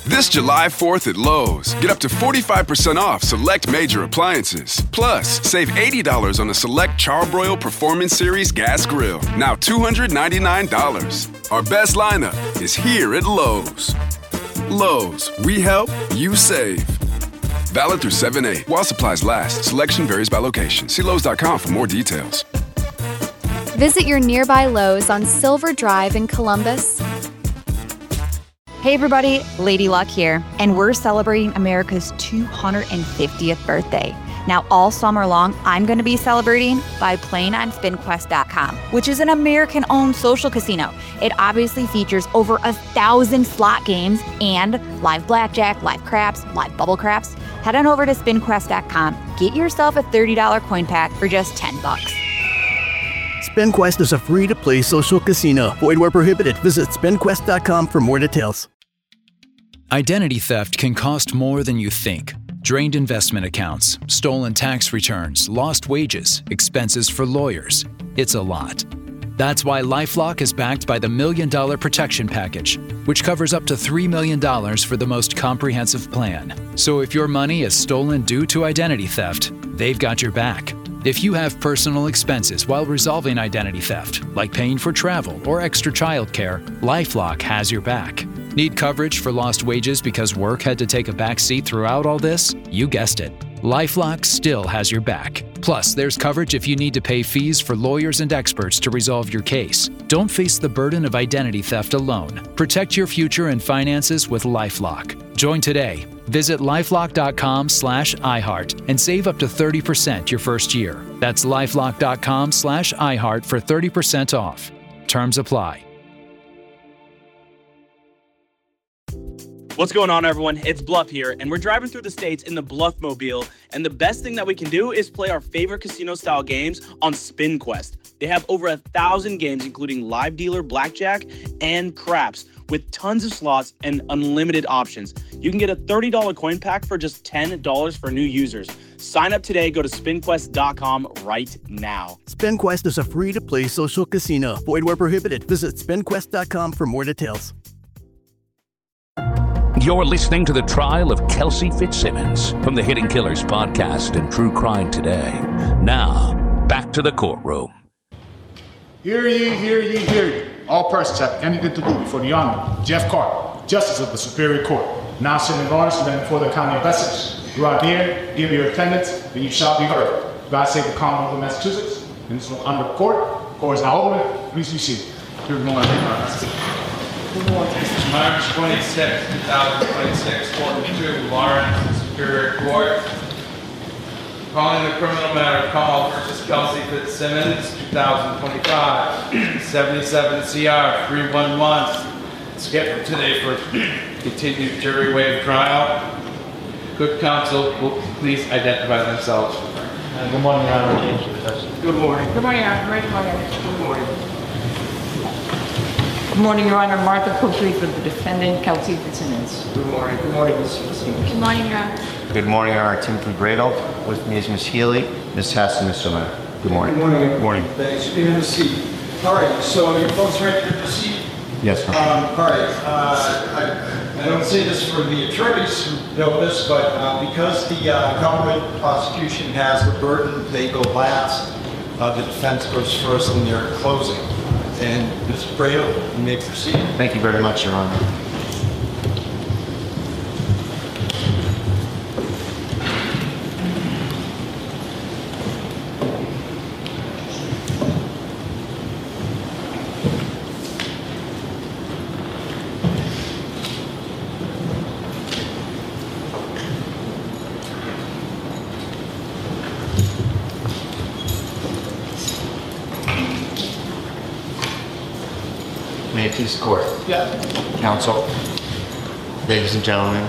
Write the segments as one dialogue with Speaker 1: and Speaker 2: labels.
Speaker 1: This July 4th at Lowe's, get up to 45% off select major appliances. Plus, save $80 on a select Char-Broil Performance Series gas grill, now $299. Our best lineup is here at Lowe's. Lowe's, we help, you save. Valid through 7/8. While supplies last, selection varies by location. See Lowes.com for more details.
Speaker 2: Visit your nearby Lowe's on Silver Drive in Columbus.
Speaker 3: Hey everybody, Lady Luck here, and we're celebrating America's 250th birthday. Now all summer long, I'm going to be celebrating by playing on SpinQuest.com, which is an American-owned social casino. It obviously features over 1,000 slot games and live blackjack, live craps, live bubble craps. Head on over to SpinQuest.com, get yourself a $30 coin pack for just $10.
Speaker 4: SpinQuest is a free-to-play social casino. Void where prohibited. Visit SpinQuest.com for more details.
Speaker 5: Identity theft can cost more than you think. Drained investment accounts, stolen tax returns, lost wages, expenses for lawyers. It's a lot. That's why LifeLock is backed by the $1 Million Protection Package, which covers up to $3 million for the most comprehensive plan. So if your money is stolen due to identity theft, they've got your back. If you have personal expenses while resolving identity theft, like paying for travel or extra childcare, LifeLock has your back. Need coverage for lost wages because work had to take a back seat throughout all this? You guessed it. LifeLock still has your back. Plus, there's coverage if you need to pay fees for lawyers and experts to resolve your case. Don't face the burden of identity theft alone. Protect your future and finances with LifeLock. Join today. Visit lifelock.com/iHeart and save up to 30% your first year. That's lifelock.com/iHeart for 30% off. Terms apply.
Speaker 6: What's going on, everyone? It's Bluff here, and we're driving through the states in the Bluff Mobile, and the best thing that we can do is play our favorite casino-style games on SpinQuest. They have over 1,000 games, including live dealer, blackjack, and craps, with tons of slots and unlimited options. You can get a $30 coin pack for just $10 for new users. Sign up today. Go to SpinQuest.com right now.
Speaker 4: SpinQuest is a free-to-play social casino. Void where prohibited. Visit SpinQuest.com for more details.
Speaker 7: You're listening to the trial of Kelsey Fitzsimmons from the Hidden Killers podcast and True Crime Today. Now, back to the courtroom.
Speaker 8: Hear ye, hear ye, hear ye. All persons have anything to do before the Honorable Jeff Carter, Justice of the Superior Court, now sitting in Lawrence and before the County of Essex. You are here, give your attendance, and you shall be heard. God save the Commonwealth of Massachusetts, and this will under court. Court is now open. Please be seated. Good morning.
Speaker 9: March 26, 2026, Court 2, Lawrence Superior Court. Calling the criminal matter of Kamal versus Kelsey Fitzsimmons, 2025, 77 CR 311. Scheduled today for continued jury waive trial. Good counsel will please identify themselves.
Speaker 10: Good morning, Your Honor.
Speaker 9: Good morning.
Speaker 11: Good morning, Your Honor. Good morning.
Speaker 9: Good morning.
Speaker 11: Good morning, Your Honor. Martha Copley for the defendant, Kelsey Fitzsimmons.
Speaker 9: Good morning. Good morning, Mr. Fitzsimmons.
Speaker 11: Good morning, Your Honor.
Speaker 10: Good morning, Your Honor. Tim from Bradle. With me is Ms. Healy, Ms. Hess, and Mr. Leonard. Good morning.
Speaker 9: Good morning.
Speaker 10: Good morning.
Speaker 9: Thanks. Be in the seat. All right, so you're folks ready to proceed?
Speaker 10: Yes, sir.
Speaker 9: All right. I don't say this for the attorneys who know this, but because the government prosecution has the burden, they go last. The defense goes first in their closing. And Ms. Bradle, you may proceed.
Speaker 10: Thank you very much, Your Honor. May it please the court.
Speaker 9: Yeah.
Speaker 10: Counsel, ladies and gentlemen,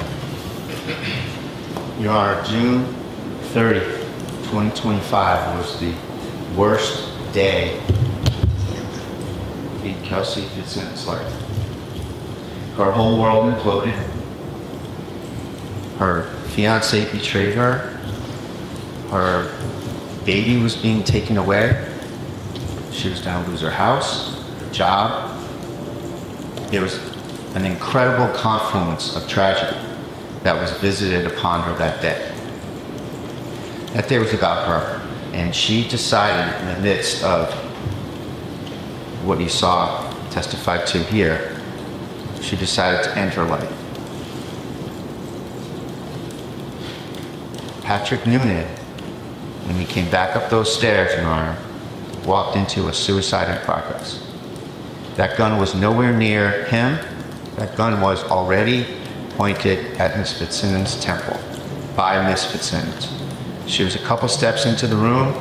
Speaker 10: Your Honor, June 30th, 2025 was the worst day in Kelsey Fitzsimmons' life. Her whole world imploded. Her fiance betrayed her. Her baby was being taken away. She was down to lose her house, her job. There was an incredible confluence of tragedy that was visited upon her that day. That day was about her, and she decided in the midst of what you saw testified to here, she decided to end her life. Patrick Noonan, when he came back up those stairs, Your Honor, walked into a suicide in progress. That gun was nowhere near him. That gun was already pointed at Miss Fitzsimmons' temple by Miss Fitzsimmons. She was a couple steps into the room.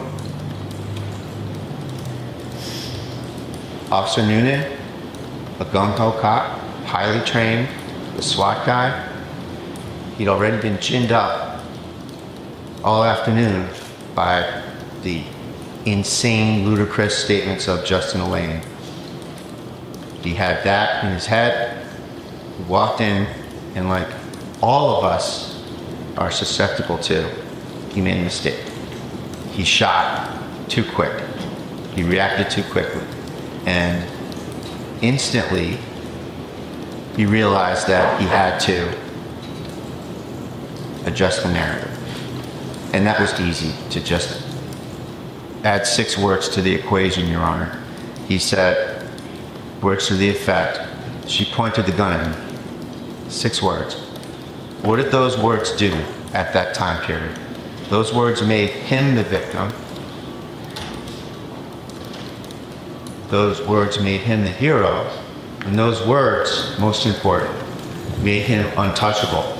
Speaker 10: Officer Noonan, a gung-ho cop, highly trained, the SWAT guy, he'd already been ginned up all afternoon by the insane, ludicrous statements of Justin Elaine. He had that in his head. He walked in, and like all of us are susceptible to, he made a mistake. He shot too quick. He reacted too quickly. And instantly, he realized that he had to adjust the narrative. And that was easy, to just add 6 words to the equation, Your Honor. He said, words to the effect, she pointed the gun at him. 6 words. What did those words do at that time period? Those words made him the victim. Those words made him the hero. And those words, most important, made him untouchable.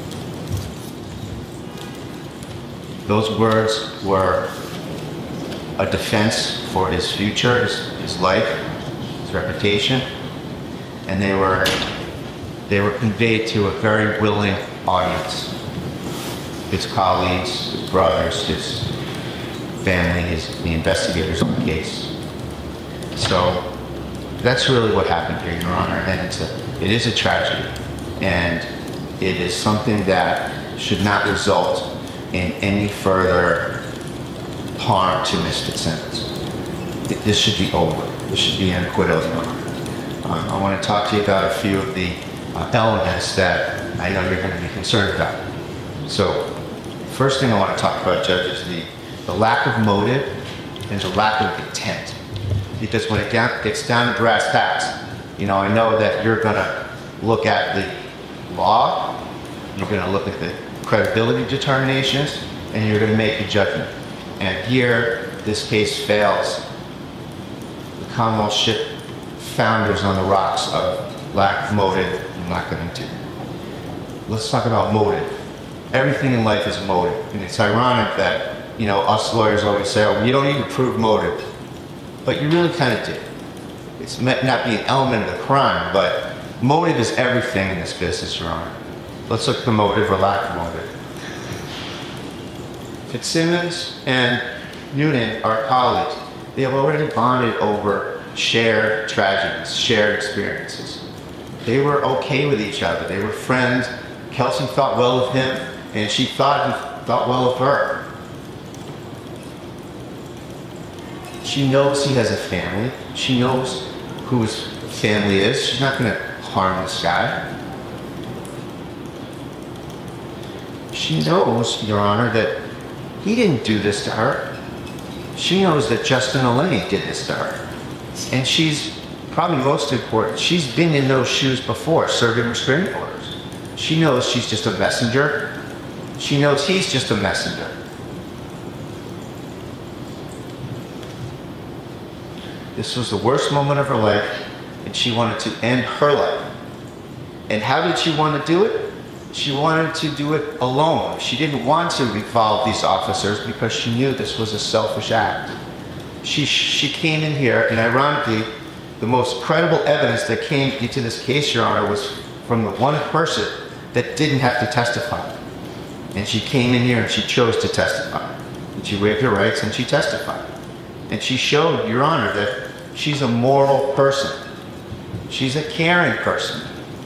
Speaker 10: Those words were a defense for his future, his life, his reputation, and they were conveyed to a very willing audience. His colleagues, his brothers, his family, the investigators on the case. So that's really what happened here, Your Honor, and it is a tragedy, and it is something that should not result in any further harm to Ms. Fitzsimmons. This should be over. This should be an acquittal, Your Honor. I want to talk to you about a few of the elements that I know you're going to be concerned about. So, first thing I want to talk about, Judge, is the lack of motive and the lack of intent. Because when it gets down to brass tacks, I know that you're going to look at the law, you're going to look at the credibility determinations, and you're going to make a judgment. And here, this case fails. The Commonwealth ship founders on the rocks of lack of motive and lack of intent. Let's talk about motive. Everything in life is a motive. And it's ironic that, us lawyers always say, oh, you don't need to prove motive. But you really kind of do. It's meant not be an element of the crime, but motive is everything in this business, Your Honor. Let's look at the motive or lack of motive. Fitzsimmons and Noonan are colleagues. They have already bonded over shared tragedies, shared experiences. They were okay with each other. They were friends. Kelsey thought well of him, and she thought well of her. She knows he has a family. She knows who his family is. She's not going to harm this guy. She knows, Your Honor, that he didn't do this to her. She knows that Justin Elaine did this to her. And she's, probably most important, she's been in those shoes before, serving restraining orders. She knows she's just a messenger. She knows he's just a messenger. This was the worst moment of her life, and she wanted to end her life. And how did she want to do it? She wanted to do it alone. She didn't want to involve these officers because she knew this was a selfish act. She came in here, and ironically, the most credible evidence that came into this case, Your Honor, was from the one person that didn't have to testify. And she came in here and she chose to testify. And she waived her rights and she testified. And she showed, Your Honor, that she's a moral person. She's a caring person.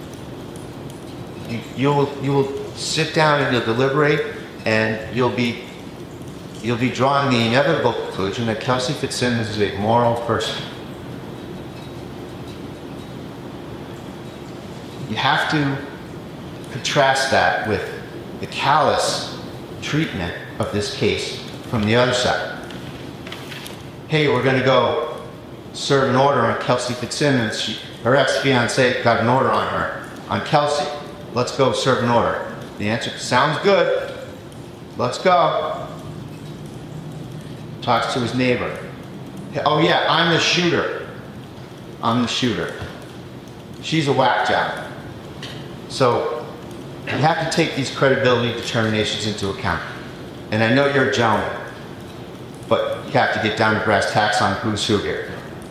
Speaker 10: You will sit down and you'll deliberate, and you'll be drawing the inevitable conclusion that Kelsey Fitzsimmons is a moral person. have to contrast that with the callous treatment of this case from the other side. Hey, we're going to go serve an order on Kelsey Fitzsimmons. Her ex-fiance got an order on her, on Kelsey. Let's go serve an order. The answer, sounds good. Let's go. Talks to his neighbor. Oh yeah, I'm the shooter. I'm the shooter. She's a whack job. So you have to take these credibility determinations into account. And I know you're a gentleman, but you have to get down to brass tacks on who's who here.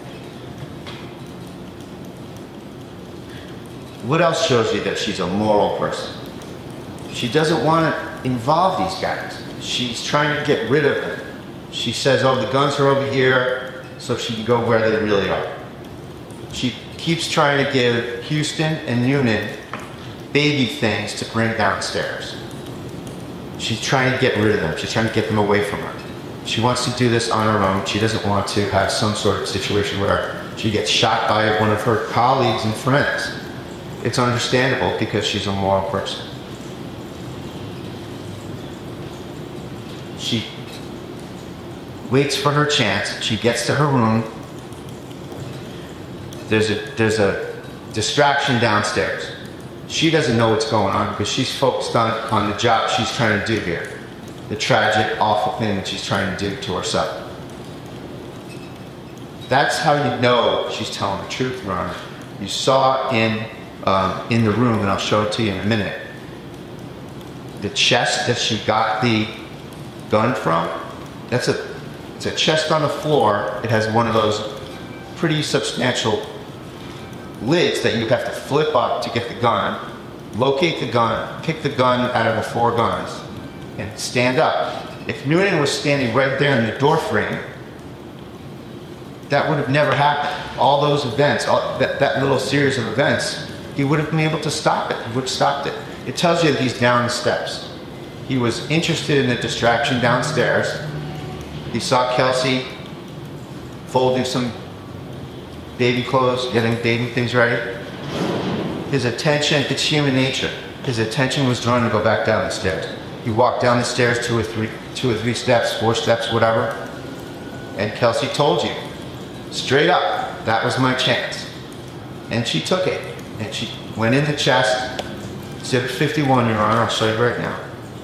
Speaker 10: What else shows you that she's a moral person? She doesn't want to involve these guys. She's trying to get rid of them. She says, oh, the guns are over here, so she can go where they really are. She keeps trying to give Houston and Noonan baby things to bring downstairs. She's trying to get rid of them. She's trying to get them away from her. She wants to do this on her own. She doesn't want to have some sort of situation where she gets shot by one of her colleagues and friends. It's understandable because she's a moral person. She waits for her chance. She gets to her room. There's a distraction downstairs. She doesn't know what's going on because she's focused on the job she's trying to do here. The tragic, awful thing that she's trying to do to herself. That's how you know she's telling the truth, Your Honor. You saw in the room, and I'll show it to you in a minute, the chest that she got the gun from, it's a chest on the floor. It has one of those pretty substantial lids that you have to flip up to get the gun, locate the gun, pick the gun out of the 4 guns, and stand up. If Noonan was standing right there in the door frame, that would have never happened. All those events, that little series of events, he would have been able to stop it. He would have stopped it. It tells you that he's down the steps. He was interested in the distraction downstairs. He saw Kelsey folding some baby clothes, getting baby things ready. His attention, it's human nature. His attention was drawn to go back down the stairs. He walked down the stairs 2 or 3 steps, 4 steps, whatever. And Kelsey told you, straight up, that was my chance. And she took it. And she went in the chest. Exhibit 51, Your Honor, I'll show you right now.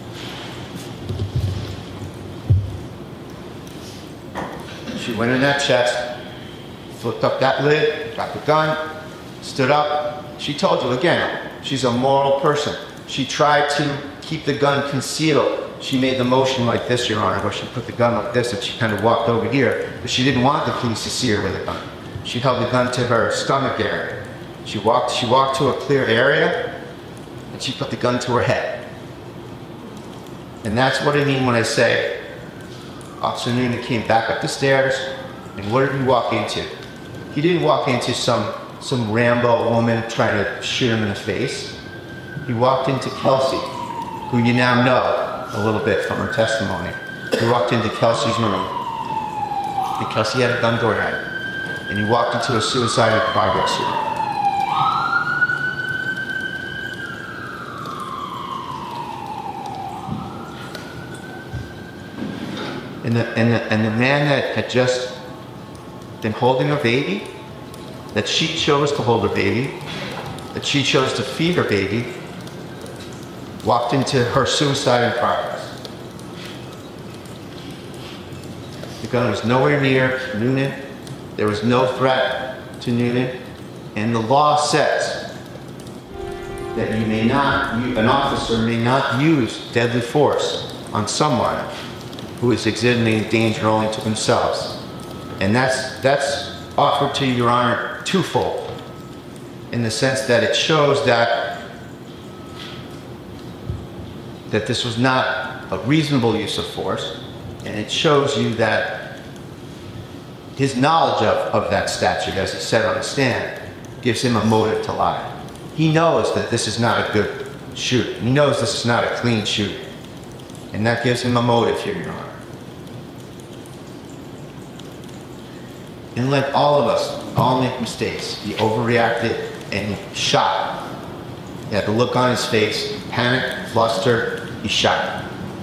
Speaker 10: She went in that chest, flipped up that lid, got the gun, stood up. She told you again, she's a moral person. She tried to keep the gun concealed. She made the motion like this, Your Honor, where she put the gun like this and she kind of walked over here, but she didn't want the police to see her with a gun. She held the gun to her stomach area. She walked to a clear area and she put the gun to her head. And that's what I mean when I say Officer Noonan came back up the stairs, and what did he walk into? He didn't walk into some Rambo woman trying to shoot him in the face. He walked into Kelsey, who you now know a little bit from her testimony. He walked into Kelsey's room, and Kelsey had a gun to her head, and he walked into a suicidal progress room. And the man that had just been holding her baby, that she chose to hold her baby, that she chose to feed her baby, walked into her suicide in progress. The gun was nowhere near Noonan. There was no threat to Noonan. And the law says that an officer may not use deadly force on someone who is exhibiting danger only to themselves. And that's offered to Your Honor twofold, in the sense that it shows that this was not a reasonable use of force, and it shows you that his knowledge of that statute, as he said on the stand, gives him a motive to lie. He knows that this is not a good shooting. He knows this is not a clean shooting. And that gives him a motive here, Your Honor. And like all of us, all make mistakes. He overreacted and he shot He had the look on his face, panic, flustered, he shot.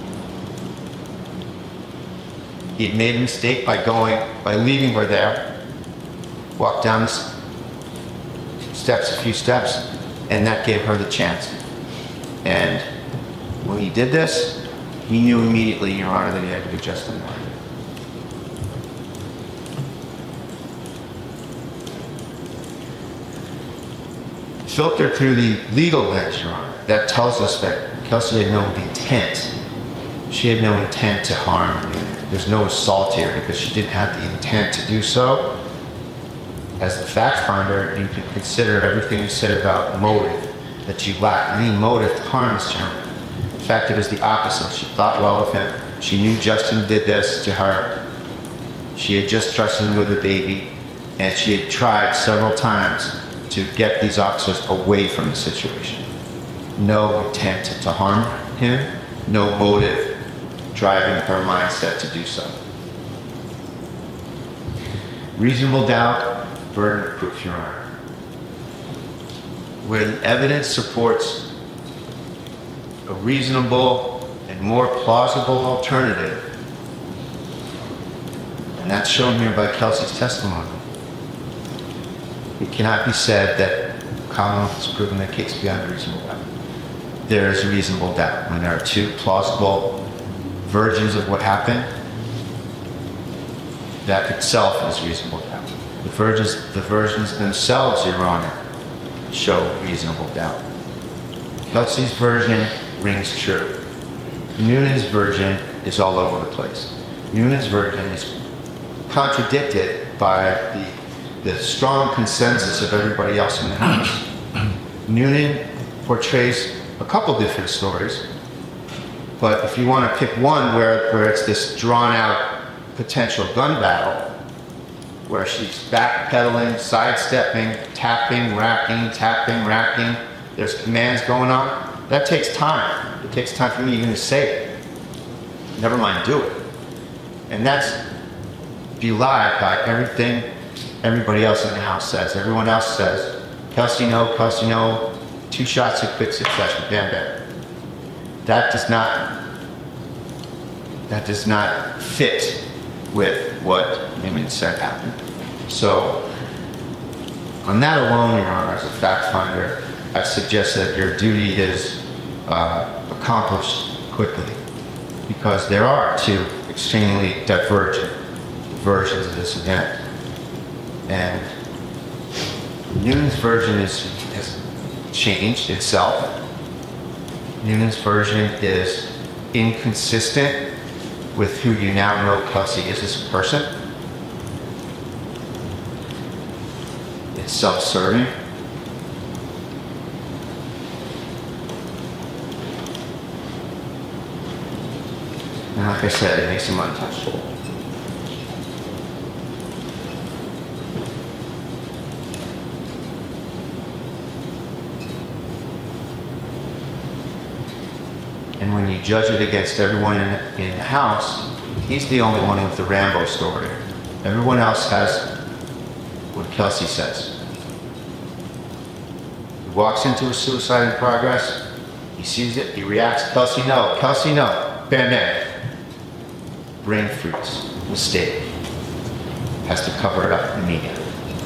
Speaker 10: He had made a mistake by leaving her there, walked down the steps, a few steps, and that gave her the chance. And when he did this, he knew immediately, Your Honor, that he had to be just and right. Filtered through the legal lens, Your Honor, that tells us that Kelsey had no intent. She had no intent to harm. There's no assault here because she didn't have the intent to do so. As the fact finder, you can consider everything you said about motive, that you lacked any motive to harm this gentleman. In fact, it was the opposite. She thought well of him. She knew Justin did this to her. She had just trusted him with a baby, and she had tried several times to get these officers away from the situation. No intent to harm him, no motive driving her mindset to do so. Reasonable doubt, burden of proof, Your Honor. Where the evidence supports a reasonable and more plausible alternative, and that's shown here by Kelsey's testimony. It cannot be said that Commonwealth has proven the case beyond reasonable doubt. There is reasonable doubt when there are two plausible versions of what happened. That itself is reasonable doubt. The versions themselves, Your Honor, show reasonable doubt. Kelsey's version rings true. Noonan's version is all over the place. Noonan's version is contradicted by the strong consensus of everybody else in the house. Noonan portrays a couple different stories, but if you want to pick one where it's this drawn-out potential gun battle, where she's backpedaling, sidestepping, tapping, racking, there's commands going on, that takes time. It takes time for me even to say it. Never mind do it. And that's belied by everything everybody else in the house says. Everyone else says, Kelsey no, 2 shots in quick succession, bam, bam. That does not fit with what Newman said happened. So, on that alone, Your Honor, as a fact finder, I suggest that your duty is accomplished quickly, because there are 2 extremely divergent versions of this event. And Noonan's version has changed itself. Noonan's version is inconsistent with who you now know Kelsey is as a person. It's self-serving. And like I said, it makes him untouchable. And when you judge it against everyone in the house, he's the only one with the Rambo story. Everyone else has what Kelsey says. He walks into a suicide in progress, he sees it, he reacts, Kelsey no, bam, bam. Brain freeze, mistake. Has to cover it up immediately.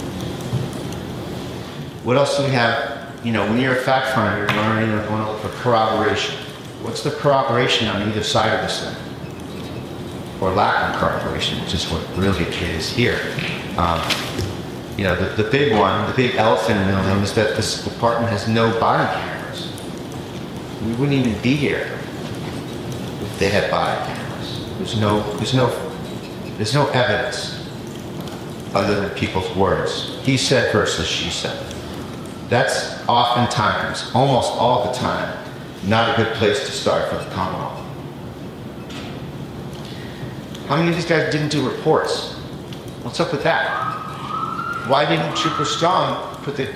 Speaker 10: What else do we have? You know, when you're a fact finder, you're learning to look for corroboration. What's the corroboration on either side of this thing? Or lack of corroboration, which is what really is here. You know, the big one, the big elephant in the room is that this department has no body cameras. We wouldn't even be here if they had body cameras. There's no evidence other than people's words. He said versus she said. That's oftentimes, almost all the time, not a good place to start for the Commonwealth. How many of these guys didn't do reports? What's up with that? Why didn't Trooper Strong put the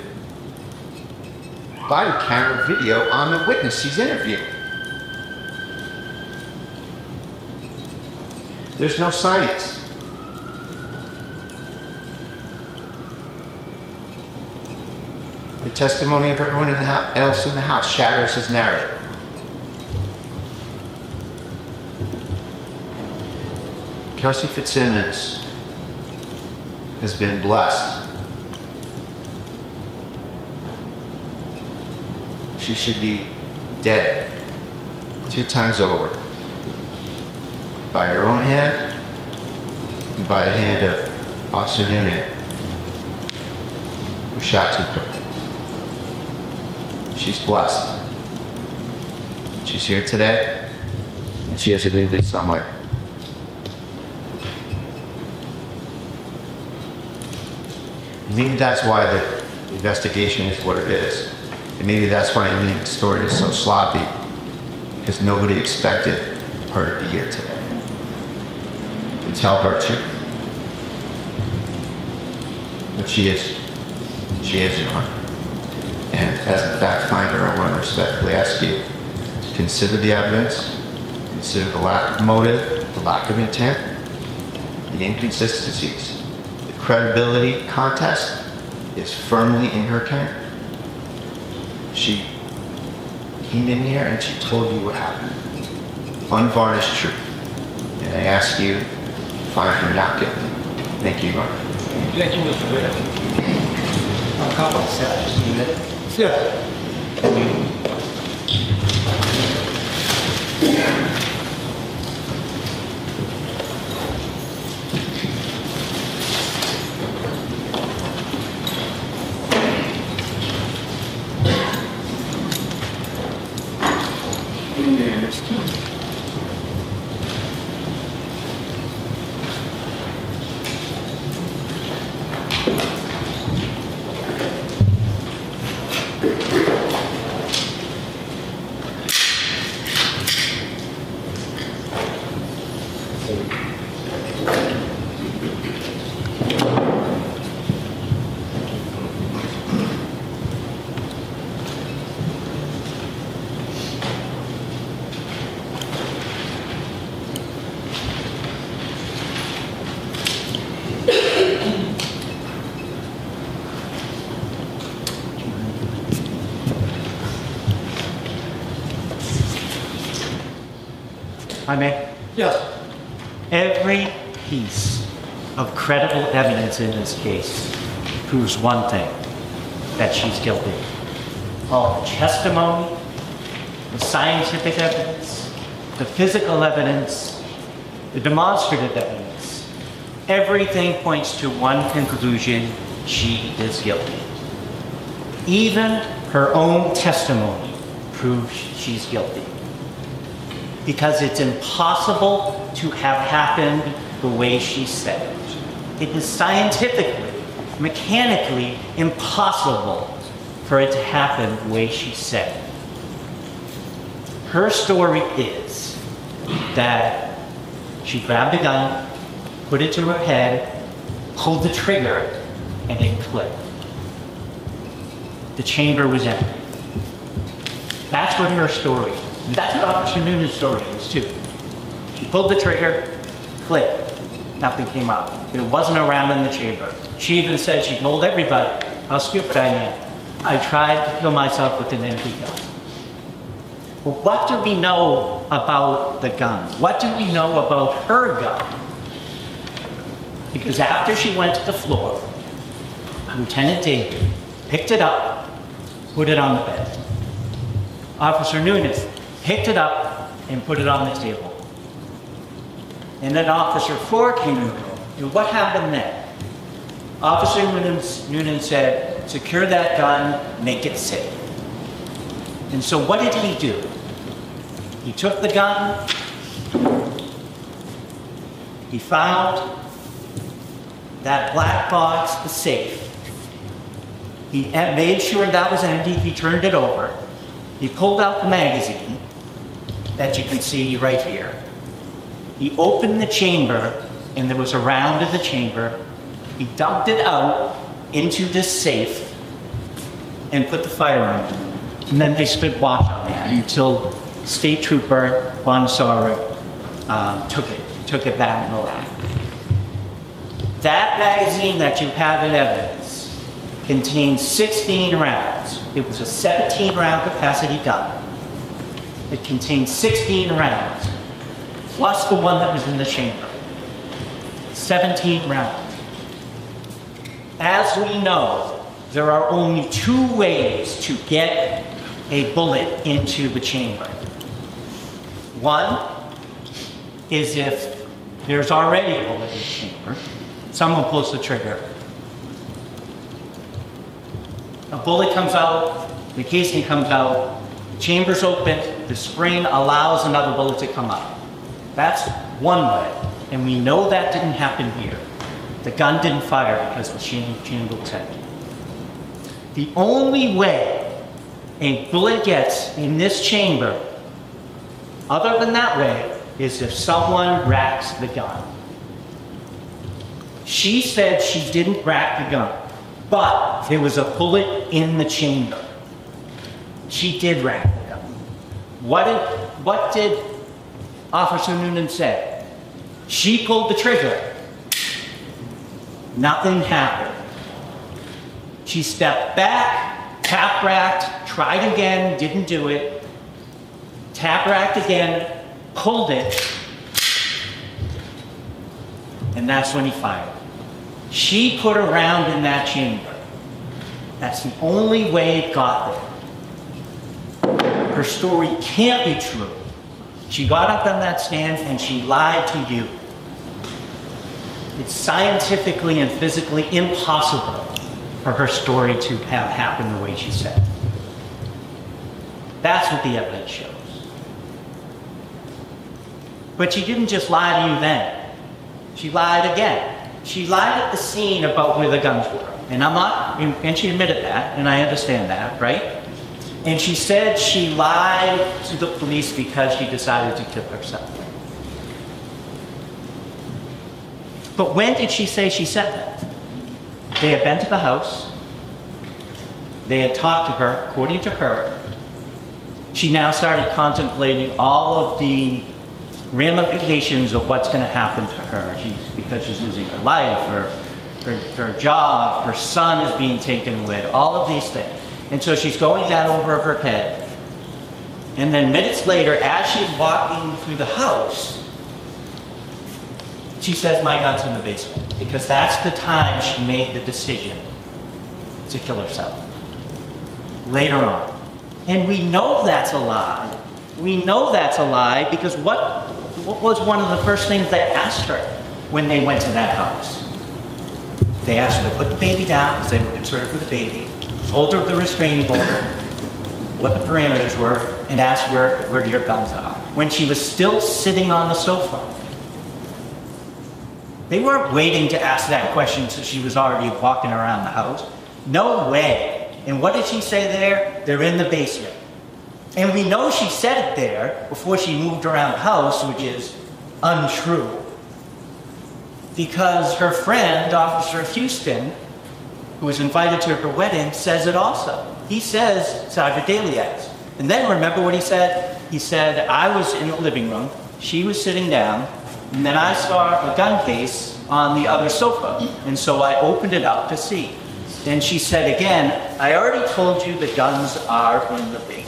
Speaker 10: body camera video on the witness he's interviewing? There's no science. The testimony of everyone else in the house shatters his narrative. Kelsey Fitzsimmons has been blessed. She should be dead 2 times over. By her own hand and by the hand of Officer Noonan, who shot her. She's blessed. She's here today, and she has to leave this somewhere. Maybe that's why the investigation is what it is. And maybe that's why the story is so sloppy, because nobody expected her to be here today to tell her truth. But she is your honor. And as a fact finder, I want to respectfully ask you to consider the evidence, consider the lack of motive, the lack of intent, the inconsistencies. The credibility contest is firmly in her camp. She came in here and she told you what happened. Unvarnished truth. And I ask you to find her not guilty. Thank you, Your Honor.
Speaker 12: Thank you, Mr. Wittem. A couple of seconds. Sir.
Speaker 13: I may? Yes. Every piece of credible evidence in this case proves one thing, that she's guilty. All the testimony, the scientific evidence, the physical evidence, the demonstrative evidence, everything points to one conclusion: she is guilty. Even her own testimony proves she's guilty. Because it's impossible to have happened the way she said. It is scientifically, mechanically impossible for it to happen the way she said. Her story is that she grabbed a gun, put it to her head, pulled the trigger, and it clicked. The chamber was empty. That's what her story is. And that's what Officer Noonan's story is too. She pulled the trigger, clicked, nothing came out. It wasn't around in the chamber. She even said, she told everybody how stupid I am. I tried to kill myself with an empty gun. Well, what do we know about the gun? What do we know about her gun? Because after she went to the floor, Lieutenant David picked it up, put it on the bed. Officer Noonan picked it up and put it on the table. And then Officer Ford came in the room. And what happened then? Officer Noonan said, secure that gun, make it safe. And so what did he do? He took the gun, he found that black box, the safe. He made sure that was empty, he turned it over. He pulled out the magazine that you can see right here. He opened the chamber, and there was a round in the chamber. He dumped it out into this safe and put the firearm in it. And then they stood watch on that until State Trooper Bonasara took it back in the lab. That magazine that you have in evidence contained 16 rounds. It was a 17-round capacity gun. It contained 16 rounds, plus the one that was in the chamber. 17 rounds. As we know, there are only 2 ways to get a bullet into the chamber. One is if there's already a bullet in the chamber, someone pulls the trigger. A bullet comes out, the casing comes out, the chamber's open, the spring allows another bullet to come out. That's one way, and we know that didn't happen here. The gun didn't fire because the chamber was empty. The only way a bullet gets in this chamber, other than that way, is if someone racks the gun. She said she didn't rack the gun, but there was a bullet in the chamber. She did rack the gun. What did Officer Noonan say? She pulled the trigger. Nothing happened. She stepped back, tap racked, tried again, didn't do it. Tap racked again, pulled it, and that's when he fired. She put a round in that chamber. That's the only way it got there. Her story can't be true. She got up on that stand and she lied to you. It's scientifically and physically impossible for her story to have happened the way she said. That's what the evidence shows. But she didn't just lie to you then. She lied again. She lied at the scene about where the guns were. And she admitted that, and I understand that, right? And she said she lied to the police because she decided to kill herself. But when did she say she said that? They had been to the house. They had talked to her, according to her. She now started contemplating all of the ramifications of what's going to happen to her. Because she's losing her life, her job, her son is being taken away, all of these things. And so she's going that over her head. And then minutes later, as she's walking through the house, she says, my gun's in the basement. Because that's the time she made the decision to kill herself. Later on. And we know that's a lie. We know that's a lie because what was one of the first things they asked her when they went to that house? They asked her to put the baby down because they were concerned for the baby, told her the restraining order, what the parameters were, and asked where your guns are. When she was still sitting on the sofa. They weren't waiting to ask that question until she was already walking around the house. No way. And what did she say there? They're in the basement. And we know she said it there before she moved around the house, which is untrue. Because her friend, Officer Houston, who was invited to her wedding, says it also. He says, Sergeant Daliax. And then remember what he said? He said, I was in the living room, she was sitting down, and then I saw a gun case on the other sofa. And so I opened it up to see. Then she said again, I already told you the guns are in the basement.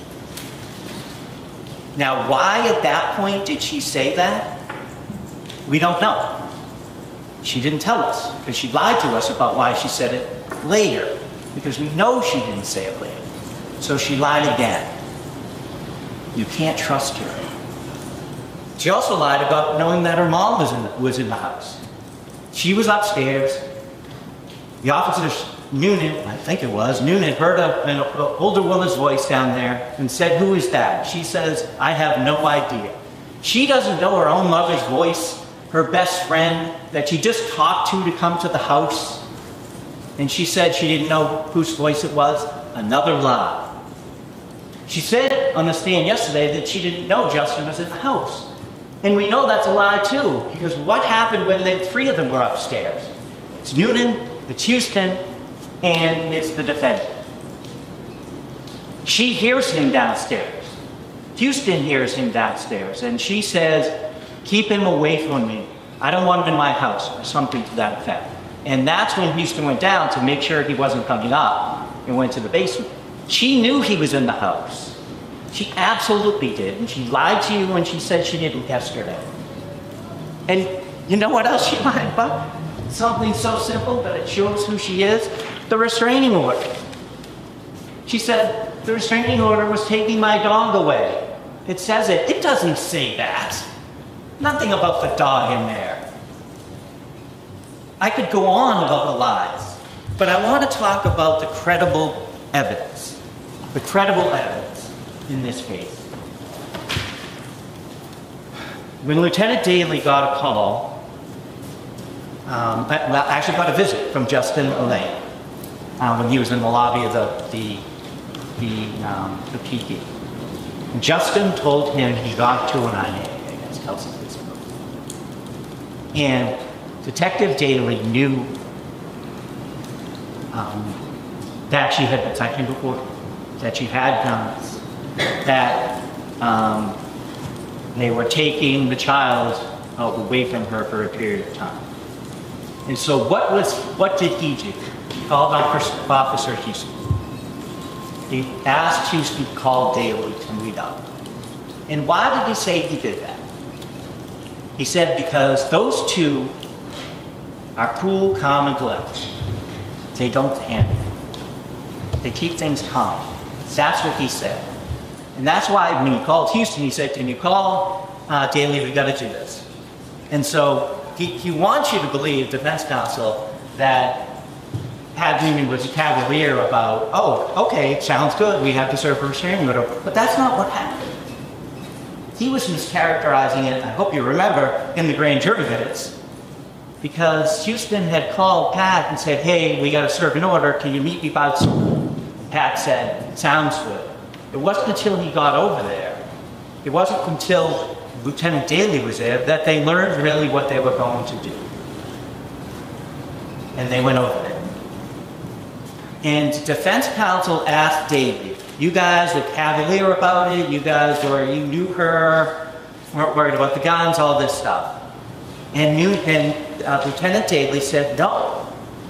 Speaker 13: Now, why at that point did she say that? We don't know. She didn't tell us, because she lied to us about why she said it later, because we know she didn't say it later. So she lied again. You can't trust her. She also lied about knowing that her mom was in the house. She was upstairs. The officer, Noonan, I think it was, Noonan heard an older woman's voice down there and said, who is that? She says, I have no idea. She doesn't know her own mother's voice, her best friend that she just talked to come to the house. And she said she didn't know whose voice it was. Another lie. She said on the stand yesterday that she didn't know Justin was in the house. And we know that's a lie too, because what happened when the three of them were upstairs? It's Noonan, it's Houston, and it's the defendant. She hears him downstairs. Houston hears him downstairs, and she says, keep him away from me. I don't want him in my house, or something to that effect. And that's when Houston went down to make sure he wasn't coming up and went to the basement. She knew he was in the house. She absolutely did. And she lied to you when she said she didn't yesterday. And you know what else she lied about? Something so simple, but it shows who she is. The restraining order. She said, the restraining order was taking my dog away. It says it. It doesn't say that. Nothing about the dog in there. I could go on about the lies, but I want to talk about the credible evidence. The credible evidence in this case. When Lieutenant Daly got a call, actually got a visit from Justin Elaine when he was in the lobby of the PD. Justin told him he got 209A against Kelsey Fitzsimmons. And Detective Daly knew that she had been sanctioned before, that she had guns, that they were taking the child away from her for a period of time. And so what did he do? He called Officer Houston. He asked Houston to call Daly to meet up. And why did he say he did that? He said because those two are cool, calm, and collected. They don't panic. They keep things calm. That's what he said. And that's why when he called Houston, he said, can you call Daly, we gotta do this. And so he wants you to believe, defense counsel, that Pat Newman was cavalier about, oh, okay, sounds good, we have to serve a restraining order. But that's not what happened. He was mischaracterizing it, I hope you remember, in the grand jury minutes, because Houston had called Pat and said, hey, we gotta serve an order, can you meet me by school? And Pat said, sounds good. It wasn't until he got over there, it wasn't until Lieutenant Daly was there that they learned really what they were going to do. And they went over there. And defense counsel asked Daly, you guys were cavalier about it, you knew her, weren't worried about the guns, all this stuff. And Lieutenant Daly said, no.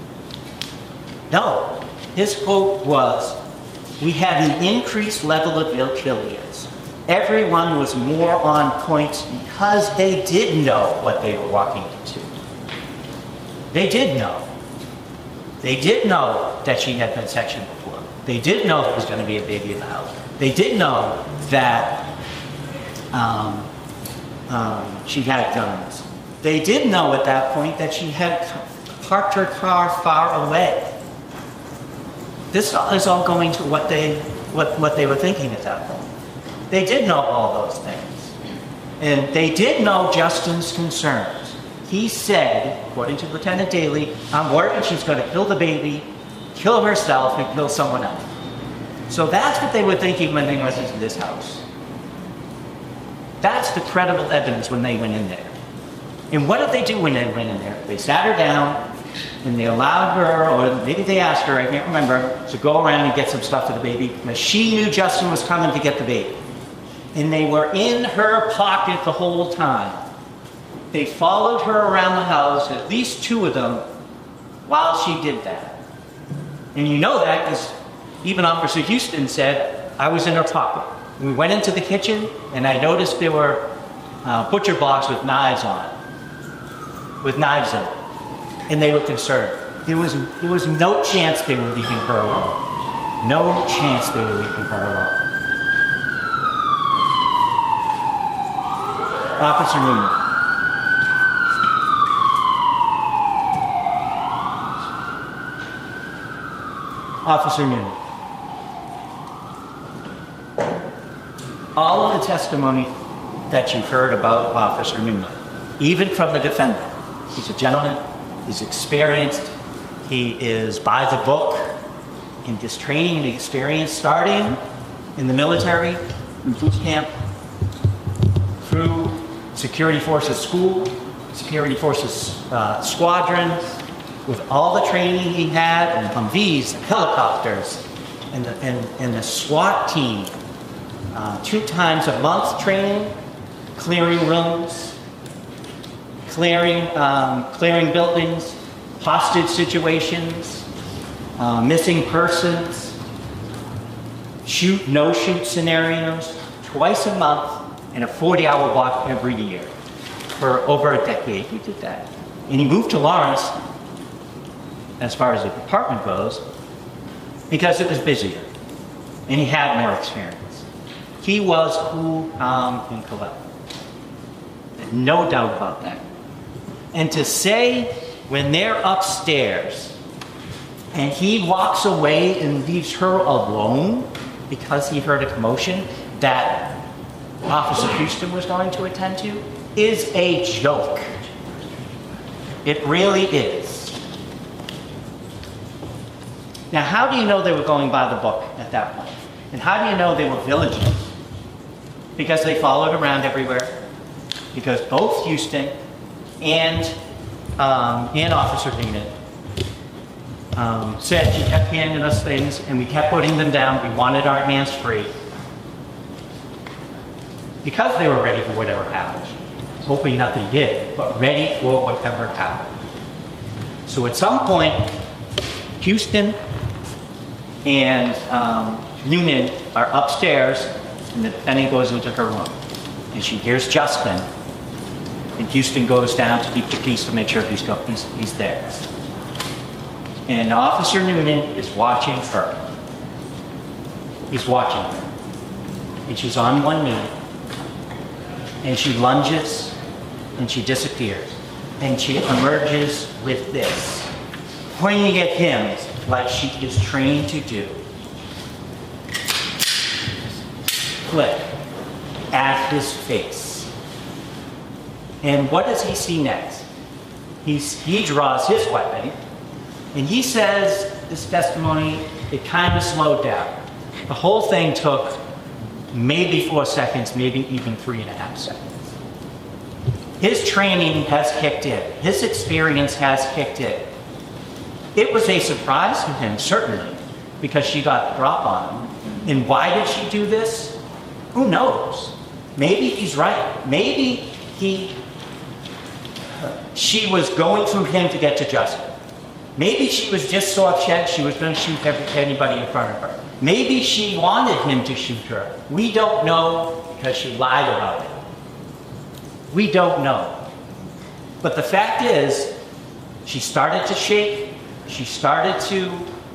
Speaker 13: His quote was, we had an increased level of affiliates. Everyone was more on point because they did know what they were walking into. They did know. They did know that she had been sectioned before. They did know there was going to be a baby in the house. They did know that she had guns. They did know at that point that she had parked her car far away. This is all going to what they were thinking at that point. They did know all those things. And they did know Justin's concerns. He said, according to Lieutenant Daly, I'm worried she's going to kill the baby, kill herself, and kill someone else. So that's what they were thinking when they went into this house. That's the credible evidence when they went in there. And what did they do when they went in there? They sat her down, and they allowed her, or maybe they asked her, I can't remember, to go around and get some stuff for the baby. But she knew Justin was coming to get the baby. And they were in her pocket the whole time. They followed her around the house, at least two of them, while she did that. And you know that because even Officer Houston said, I was in her pocket. We went into the kitchen, and I noticed there were butcher blocks with knives on it. With knives in it. And they were concerned. There was no chance they were leaving her alone. No chance they were leaving her alone. Officer Newman. Officer Newman. All of the testimony that you've heard about Officer Newman, even from the defendant, he's a gentleman, he's experienced, he is by the book in his training and experience, starting in the military, in boot camp, through security forces school, security forces squadrons, with all the training he had, and Humvees, helicopters, and the SWAT team, 2 times a month training, clearing rooms, clearing buildings. hostage situations, missing persons, shoot, no shoot scenarios, twice a month, and a 40-hour block every year. For over a decade, he did that. And he moved to Lawrence, as far as the department goes, because it was busier, and he had more experience. He was cool, calm, and collected. No doubt about that. And to say when they're upstairs, and he walks away and leaves her alone because he heard a commotion that Officer Houston was going to attend to, is a joke. It really is. Now, how do you know they were going by the book at that point? And how do you know they were vigilant? Because they followed around everywhere. Because both Houston and Officer Noonan said she kept handing us things and we kept putting them down. We wanted our hands free. Because they were ready for whatever happened. Hoping nothing did, but ready for whatever happened. So at some point, Houston and Noonan are upstairs, and the defendant goes into her room. And she hears Justin, and Houston goes down to keep the peace to make sure he's there. And Officer Noonan is watching her. He's watching her. And she's on one knee, and she lunges, and she disappears. And she emerges with this, pointing at him like she is trained to do. Flick at his face. And what does he see next? He draws his weapon, and he says, this testimony, it kind of slowed down. The whole thing took maybe 4 seconds, maybe even 3.5 seconds. His training has kicked in. His experience has kicked in. It was a surprise to him, certainly, because she got the drop on him. And why did she do this? Who knows? Maybe he's right. Maybe she was going through him to get to Justin. Maybe she was just so upset she was going to shoot anybody in front of her. Maybe she wanted him to shoot her. We don't know because she lied about it. We don't know. But the fact is, she started to shake, she started to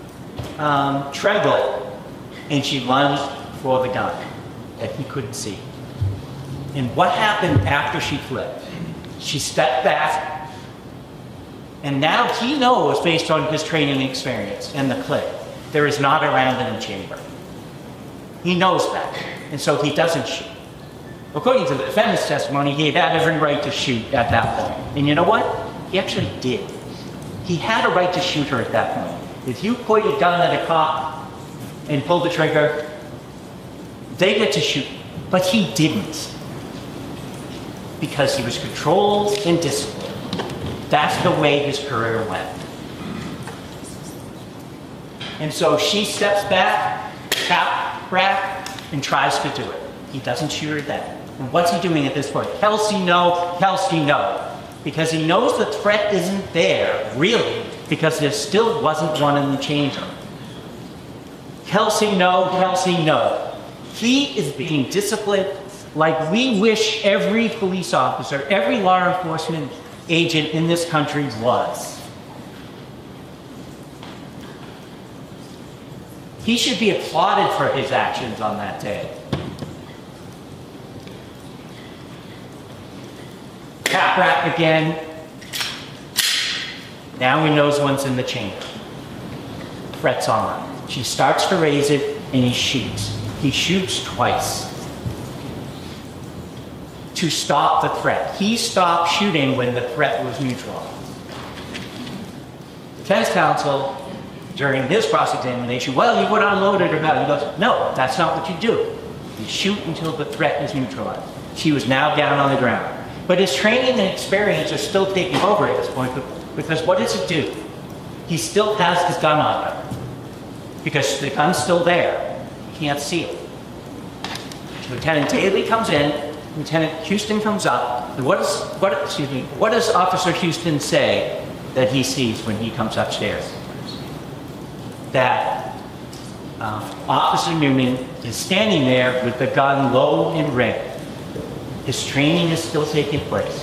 Speaker 13: tremble, and she lunged for the gun that he couldn't see. And what happened after she flipped? She stepped back, and now he knows, based on his training experience and the clip, there is not a round in the chamber. He knows that, and so he doesn't shoot. According to the defendant's testimony, he had every right to shoot at that point. And you know what? He actually did. He had a right to shoot her at that point. If you point a gun at a cop and pull the trigger, they get to shoot. But he didn't. Because he was controlled and disciplined. That's the way his career went. And so she steps back, tap, rack, and tries to do it. He doesn't shoot her then. And what's he doing at this point? Kelsey, no. Kelsey, no. Because he knows the threat isn't there, really, because there still wasn't one in the chamber. Kelsey, no. Kelsey, no. He is being disciplined like we wish every police officer, every law enforcement agent in this country was. He should be applauded for his actions on that day. Tap rack again. Now he knows one's in the chamber. Threat's on. She starts to raise it, and he shoots. He shoots twice to stop the threat. He stopped shooting when the threat was neutralized. Defense counsel, during his cross-examination, well, you would unload it or not. He goes, no, that's not what you do. You shoot until the threat is neutralized. She was now down on the ground. But his training and experience are still taking over at this point, because what does it do? He still has his gun on her. Because the gun's still there. He can't see it. Lieutenant Daly comes in, Lieutenant Houston comes up, and what does Officer Houston say that he sees when he comes upstairs. That Officer Newman is standing there with the gun low and ready. His training is still taking place.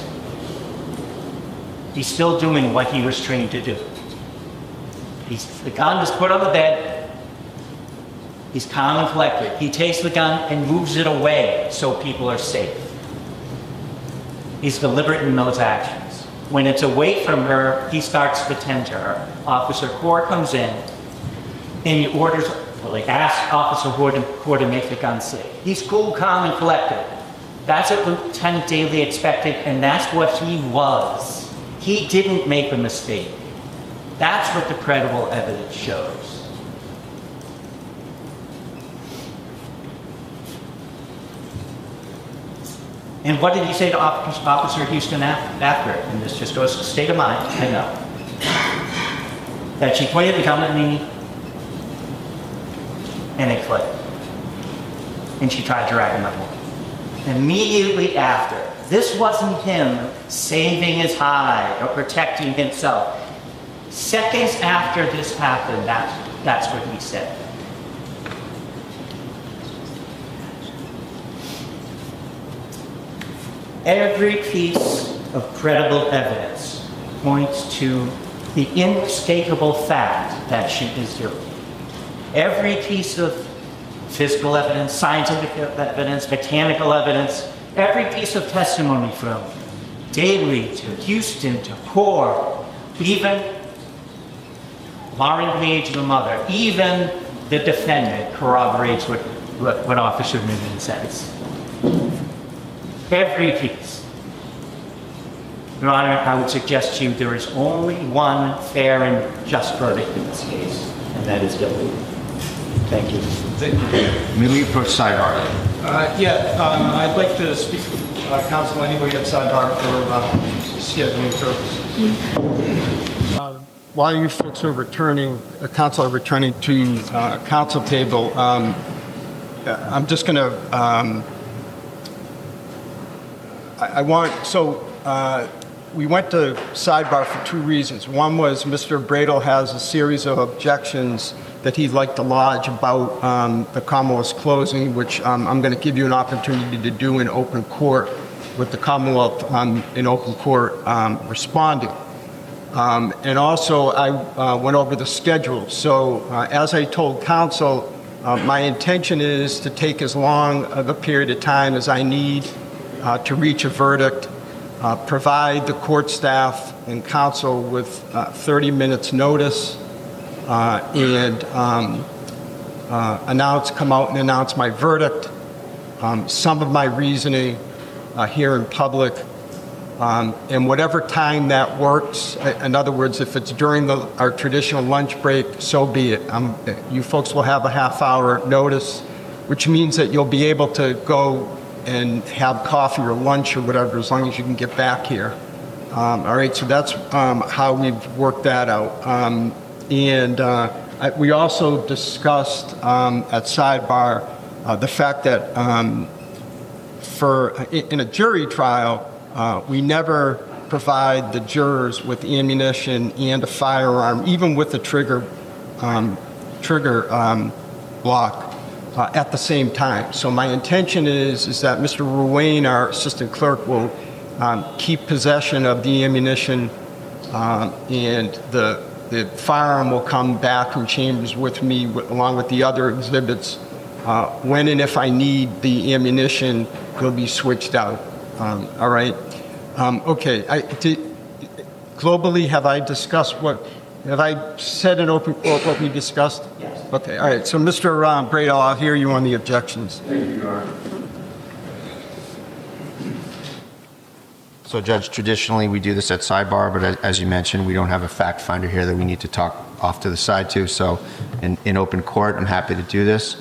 Speaker 13: He's still doing what he was trained to do. The gun is put on the bed. He's calm and collected. He takes the gun and moves it away so people are safe. He's deliberate in those actions. When it's away from her, he starts to tend to her. Officer Core comes in and he orders, well, he asks Officer Core to make the gun safe. He's cool, calm, and collected. That's what Lieutenant Daly expected, and that's what he was. He didn't make a mistake. That's what the credible evidence shows. And what did he say to Officer Houston after? And this just goes to state of mind, I know. That she pointed the gun at me, and it clicked. And she tried to drag him up. Immediately after, this wasn't him saving his hide or protecting himself. Seconds after this happened, that's what he said. Every piece of credible evidence points to the inescapable fact that she is guilty. Every piece of physical evidence, scientific evidence, mechanical evidence, every piece of testimony from Daly to Houston to Core, even Lauren Page, the mother, even the defendant corroborates what Officer Newman says. Every piece. Your Honor, I would suggest to you there is only one fair and just verdict in this case, and that is guilty. Thank you.
Speaker 10: May we approach sidebar?
Speaker 12: I'd like to speak with counsel anybody at sidebar for scheduling purposes. While you folks are returning, counsel are returning to counsel table, I'm just going to, we went to sidebar for two reasons. One was Mr. Bradel has a series of objections that he'd like to lodge about the Commonwealth's closing, which I'm going to give you an opportunity to do in open court with the Commonwealth in open court responding. And also, I went over the schedule. So as I told counsel, my intention is to take as long of a period of time as I need to reach a verdict, provide the court staff and counsel with 30 minutes notice, and come out and announce my verdict, some of my reasoning here in public, and whatever time that works. In other words, if it's during our traditional lunch break, so be it. You folks will have a half-hour notice, which means that you'll be able to go and have coffee or lunch or whatever, as long as you can get back here. All right, so that's how we've worked that out. We also discussed at sidebar the fact that in a jury trial, we never provide the jurors with ammunition and a firearm, even with a trigger block. At the same time. So my intention is that Mr. Ruane, our assistant clerk, will keep possession of the ammunition, and the firearm will come back from chambers with me along with the other exhibits. When and if I need the ammunition, it'll be switched out. All right. Okay. Globally, have I discussed have I said in open court what we discussed?
Speaker 13: Yes.
Speaker 12: Okay, all right. So, Mr. Bradel, I'll hear you on the objections.
Speaker 10: Thank you, Your Honor. So, Judge, traditionally we do this at sidebar, but as you mentioned, we don't have a fact finder here that we need to talk off to the side to. So, in open court, I'm happy to do this.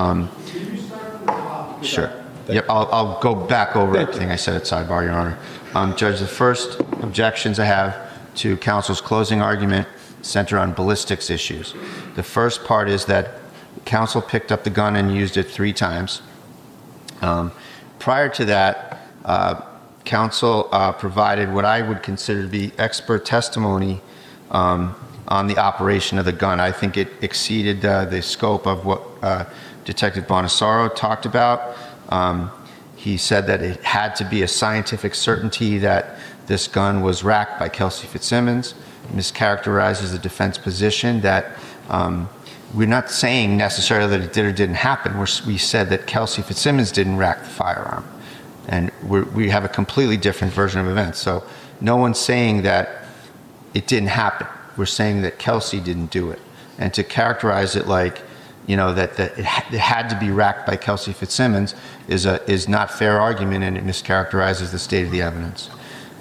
Speaker 10: Sure. Yep, I'll go back over everything I said at sidebar, Your Honor. Judge, the first objections I have to counsel's closing argument center on ballistics issues. The first part is that counsel picked up the gun and used it 3 times. Prior to that, counsel provided what I would consider to be expert testimony on the operation of the gun. I think it exceeded the scope of what Detective Bonasaro talked about. He said that it had to be a scientific certainty that this gun was racked by Kelsey Fitzsimmons. Mischaracterizes the defense position that we're not saying necessarily that it did or didn't happen. We said that Kelsey Fitzsimmons didn't rack the firearm. And we have a completely different version of events. So no one's saying that it didn't happen. We're saying that Kelsey didn't do it. And to characterize it like, that it had to be racked by Kelsey Fitzsimmons is not fair argument, and it mischaracterizes the state of the evidence.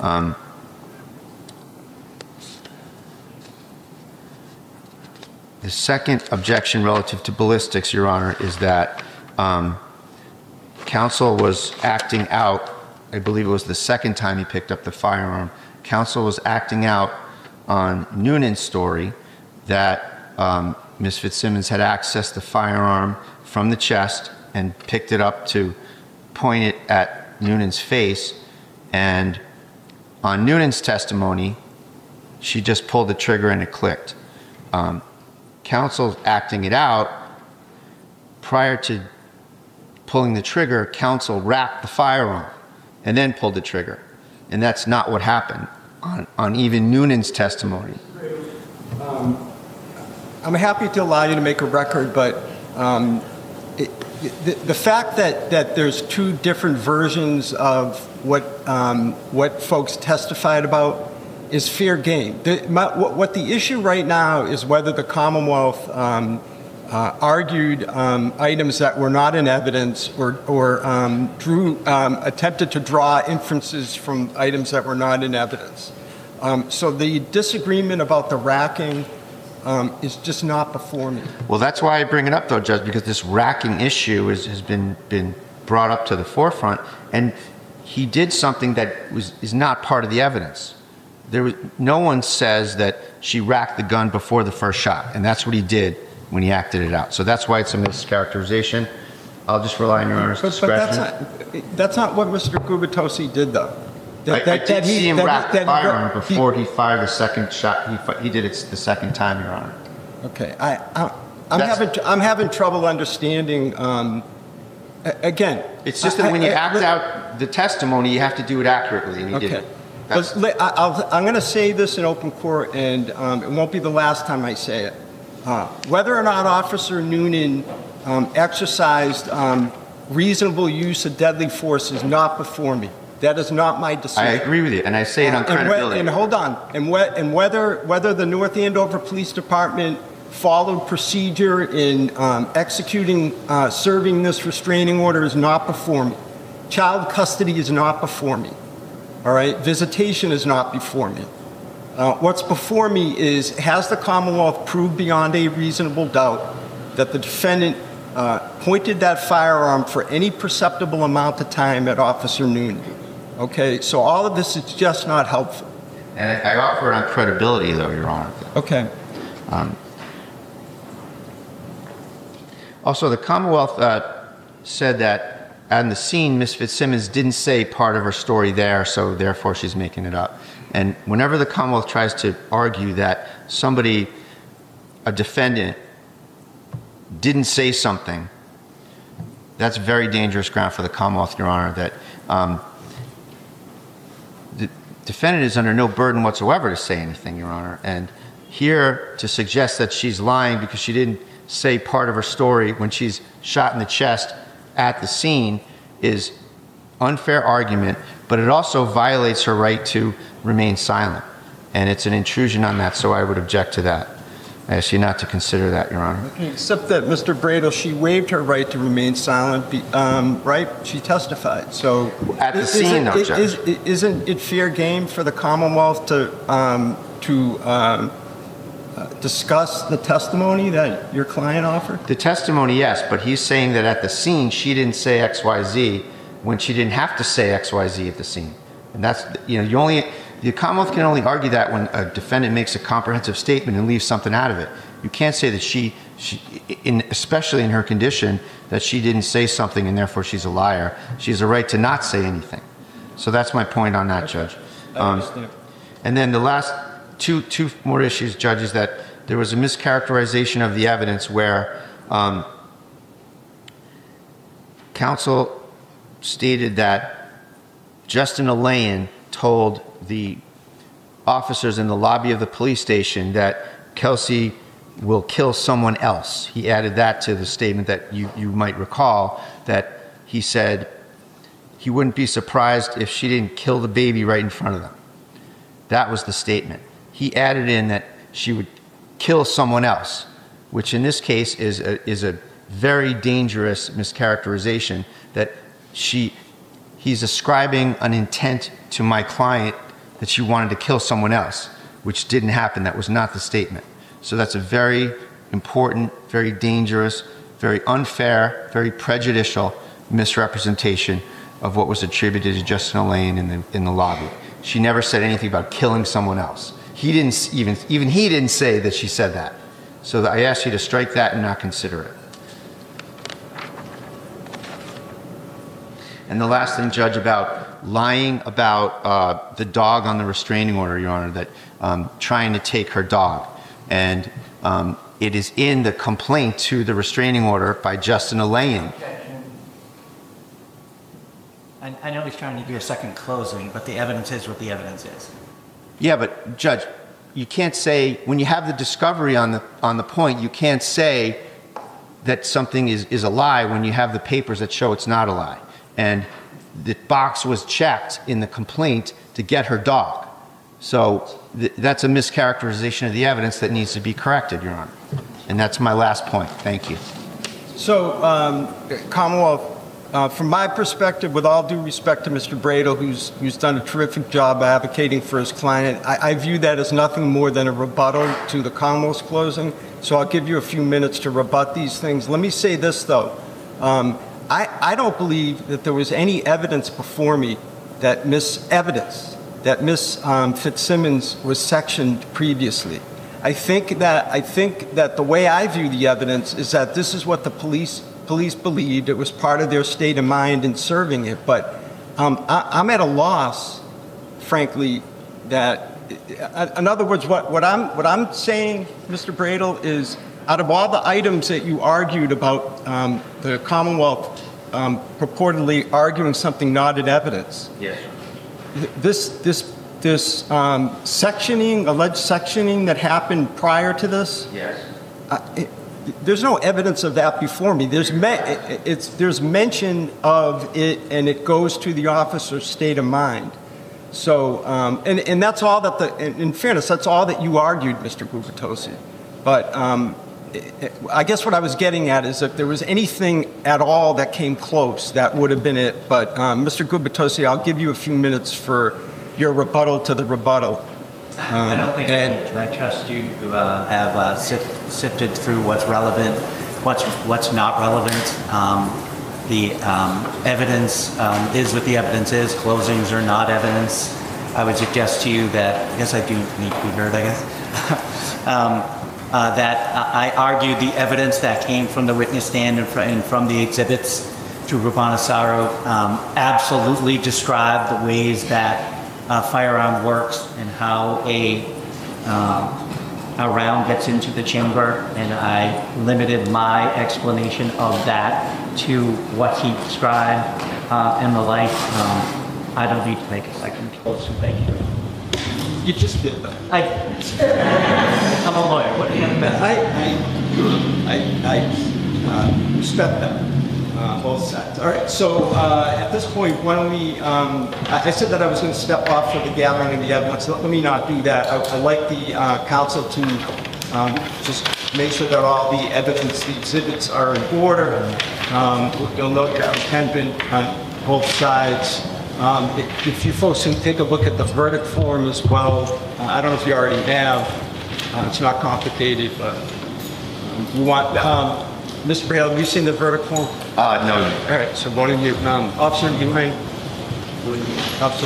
Speaker 10: The second objection relative to ballistics, Your Honor, is that counsel was acting out. I believe it was the second time he picked up the firearm. Counsel was acting out on Noonan's story that Ms. Fitzsimmons had accessed the firearm from the chest and picked it up to point it at Noonan's face. And on Noonan's testimony, she just pulled the trigger and it clicked. Counsel acting it out, prior to pulling the trigger, counsel racked the firearm and then pulled the trigger. And that's not what happened on even Noonan's testimony.
Speaker 12: I'm happy to allow you to make a record, but the fact that there's two different versions of what folks testified about is fair game. What the issue right now is whether the Commonwealth argued items that were not in evidence or attempted to draw inferences from items that were not in evidence. So the disagreement about the racking is just not before me.
Speaker 10: Well, that's why I bring it up, though, Judge, because this racking issue has been brought up to the forefront, and he did something that is not part of the evidence. No one says that she racked the gun before the first shot, and that's what he did when he acted it out. So that's why it's a mischaracterization. I'll just rely on Your Honor's discretion.
Speaker 12: But that's not what Mr. Gubitosi did, though.
Speaker 10: I did see him rack the firearm before he fired the second shot. He did it the second time, Your Honor.
Speaker 12: Okay, I'm having trouble understanding. Again,
Speaker 10: it's just that when you act out the testimony, you have to do it accurately, and he did it.
Speaker 12: I'm going to say this in open court, and it won't be the last time I say it. Whether or not Officer Noonan exercised reasonable use of deadly force is not before me. That is not my decision.
Speaker 10: I agree with you, and I say it on credibility.
Speaker 12: And hold on. And whether the North Andover Police Department followed procedure in executing, serving this restraining order is not before me. Child custody is not before me. All right? Visitation is not before me. What's before me is, has the Commonwealth proved beyond a reasonable doubt that the defendant pointed that firearm for any perceptible amount of time at Officer Noonan? Okay, so all of this is just not helpful.
Speaker 10: And I offer it on credibility, though, Your Honor.
Speaker 12: Okay.
Speaker 10: Also, the Commonwealth said that on the scene, Ms. Fitzsimmons didn't say part of her story there, so therefore she's making it up. And whenever the Commonwealth tries to argue that a defendant, didn't say something, that's very dangerous ground for the Commonwealth, Your Honor, that the defendant is under no burden whatsoever to say anything, Your Honor. And here, to suggest that she's lying because she didn't say part of her story when she's shot in the chest at the scene is unfair argument, but it also violates her right to remain silent. And it's an intrusion on that, so I would object to that. I ask you not to consider that, Your Honor.
Speaker 12: Except that, Mr. Bradle, she waived her right to remain silent, right? She testified. So
Speaker 10: at the scene, though, Judge.
Speaker 12: Isn't it fair game for the Commonwealth to discuss the testimony that your client offered?
Speaker 10: The testimony, yes, but he's saying that at the scene she didn't say XYZ when she didn't have to say XYZ at the scene. And that's, the Commonwealth can only argue that when a defendant makes a comprehensive statement and leaves something out of it. You can't say that she especially in her condition, that she didn't say something and therefore she's a liar. She has a right to not say anything. So that's my point on that, Judge.
Speaker 12: I understand.
Speaker 10: And then the last two more issues, Judge, is that there was a mischaracterization of the evidence where counsel stated that Justin Alayan told the officers in the lobby of the police station that Kelsey will kill someone else. He added that to the statement that you might recall, that he said he wouldn't be surprised if she didn't kill the baby right in front of them. That was the statement. He added in that she would kill someone else, which in this case is a very dangerous mischaracterization, that he's ascribing an intent to my client that she wanted to kill someone else, which didn't happen. That was not the statement. So that's a very important, very dangerous, very unfair, very prejudicial misrepresentation of what was attributed to Justin Alayan in the lobby. She never said anything about killing someone else. He didn't even he didn't say that she said that. So I ask you to strike that and not consider it. And the last thing, Judge, about lying about the dog on the restraining order, Your Honor, that trying to take her dog. And it is in the complaint to the restraining order by Justin Alayan.
Speaker 13: I know he's trying to do a second closing, but the evidence is what the evidence is.
Speaker 10: Yeah, but Judge, you can't say, when you have the discovery on the point, you can't say that something is a lie when you have the papers that show it's not a lie. And the box was checked in the complaint to get her dog. So that's a mischaracterization of the evidence that needs to be corrected, Your Honor. And that's my last point. Thank you.
Speaker 12: So, Commonwealth, from my perspective, with all due respect to Mr. Bradel, who's done a terrific job advocating for his client, I view that as nothing more than a rebuttal to the Commonwealth's closing. So I'll give you a few minutes to rebut these things. Let me say this, though. I don't believe that there was any evidence before me that Miss Fitzsimmons was sectioned previously. I think that the way I view the evidence is that this is what the police believed. It was part of their state of mind in serving it. But I'm at a loss, frankly, that, in other words, what I'm saying, Mr. Bradel, is out of all the items that you argued about the Commonwealth purportedly arguing something not in evidence.
Speaker 10: Yes.
Speaker 12: This sectioning, alleged sectioning that happened prior to this.
Speaker 10: Yes.
Speaker 12: There's no evidence of that before me. There's mention of it, and it goes to the officer's state of mind. So, and that's all that in fairness, that's all that you argued, Mr. Gubitosi. But I guess what I was getting at is if there was anything at all that came close, that would have been it. But Mr. Gubitosi, I'll give you a few minutes for your rebuttal to the rebuttal.
Speaker 13: I don't think I trust you to have sifted through what's relevant, what's not relevant. The evidence is what the evidence is. Closings are not evidence. I would suggest to you that, I guess I do need to be heard, I guess, that I argued the evidence that came from the witness stand and from the exhibits to Ruban Asaro absolutely describe the ways that a firearm works and how a round gets into the chamber, and I limited my explanation of that to what he described and the like. I don't need to make a second closing. Thank you.
Speaker 12: You just did that.
Speaker 13: I'm a lawyer. What do you have about?
Speaker 12: I respect that. Both sides. All right, so at this point, why don't we, I said that I was going to step off for the gathering of the evidence. So let me not do that. I like the council to just make sure that all the evidence, the exhibits are in order. You'll note that we have been on both sides. If you folks can take a look at the verdict form as well. I don't know if you already have. It's not complicated, but you want, Mr. Bradel, have you seen the verdict form?
Speaker 10: No.
Speaker 12: All right, so why don't you, Officer, you mind? Officer.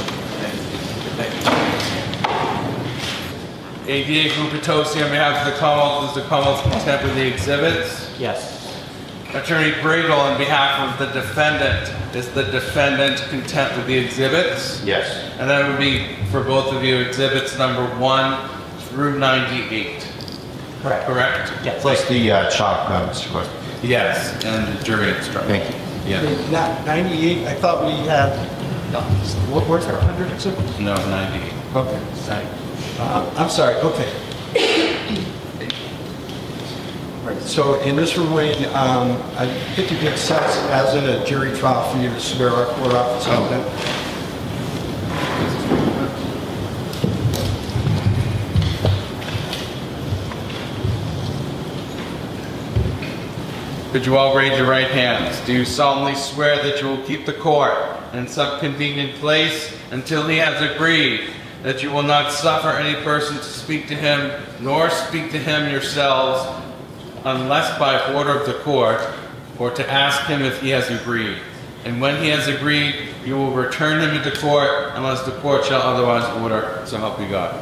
Speaker 9: ADA Gubitosi on behalf of the Commonwealth, is the Commonwealth contempt of the exhibits?
Speaker 13: Yes.
Speaker 9: Attorney Bradel on behalf of the defendant, is the defendant contempt of the exhibits?
Speaker 10: Yes.
Speaker 9: And that would be, for both of you, exhibits number 1 through 98.
Speaker 13: Correct.
Speaker 9: Correct?
Speaker 13: Yes.
Speaker 10: Plus the chalk, Mr. Quest.
Speaker 9: Yes, and the jury instruction.
Speaker 10: Thank you.
Speaker 9: Yeah.
Speaker 12: Not 98, I thought we had, where's our 100 exhibit?
Speaker 9: No, 98.
Speaker 12: Okay, sorry. I'm sorry, okay. Right, so in this ruling, I think it makes sense, as in a jury trial, for you to swear our court office open.
Speaker 9: Could you all raise your right hands? Do you solemnly swear that you will keep the court in some convenient place until he has agreed that you will not suffer any person to speak to him, nor speak to him yourselves, unless by order of the court, or to ask him if he has agreed? And when he has agreed, you will return him into court unless the court shall otherwise order, so help you God.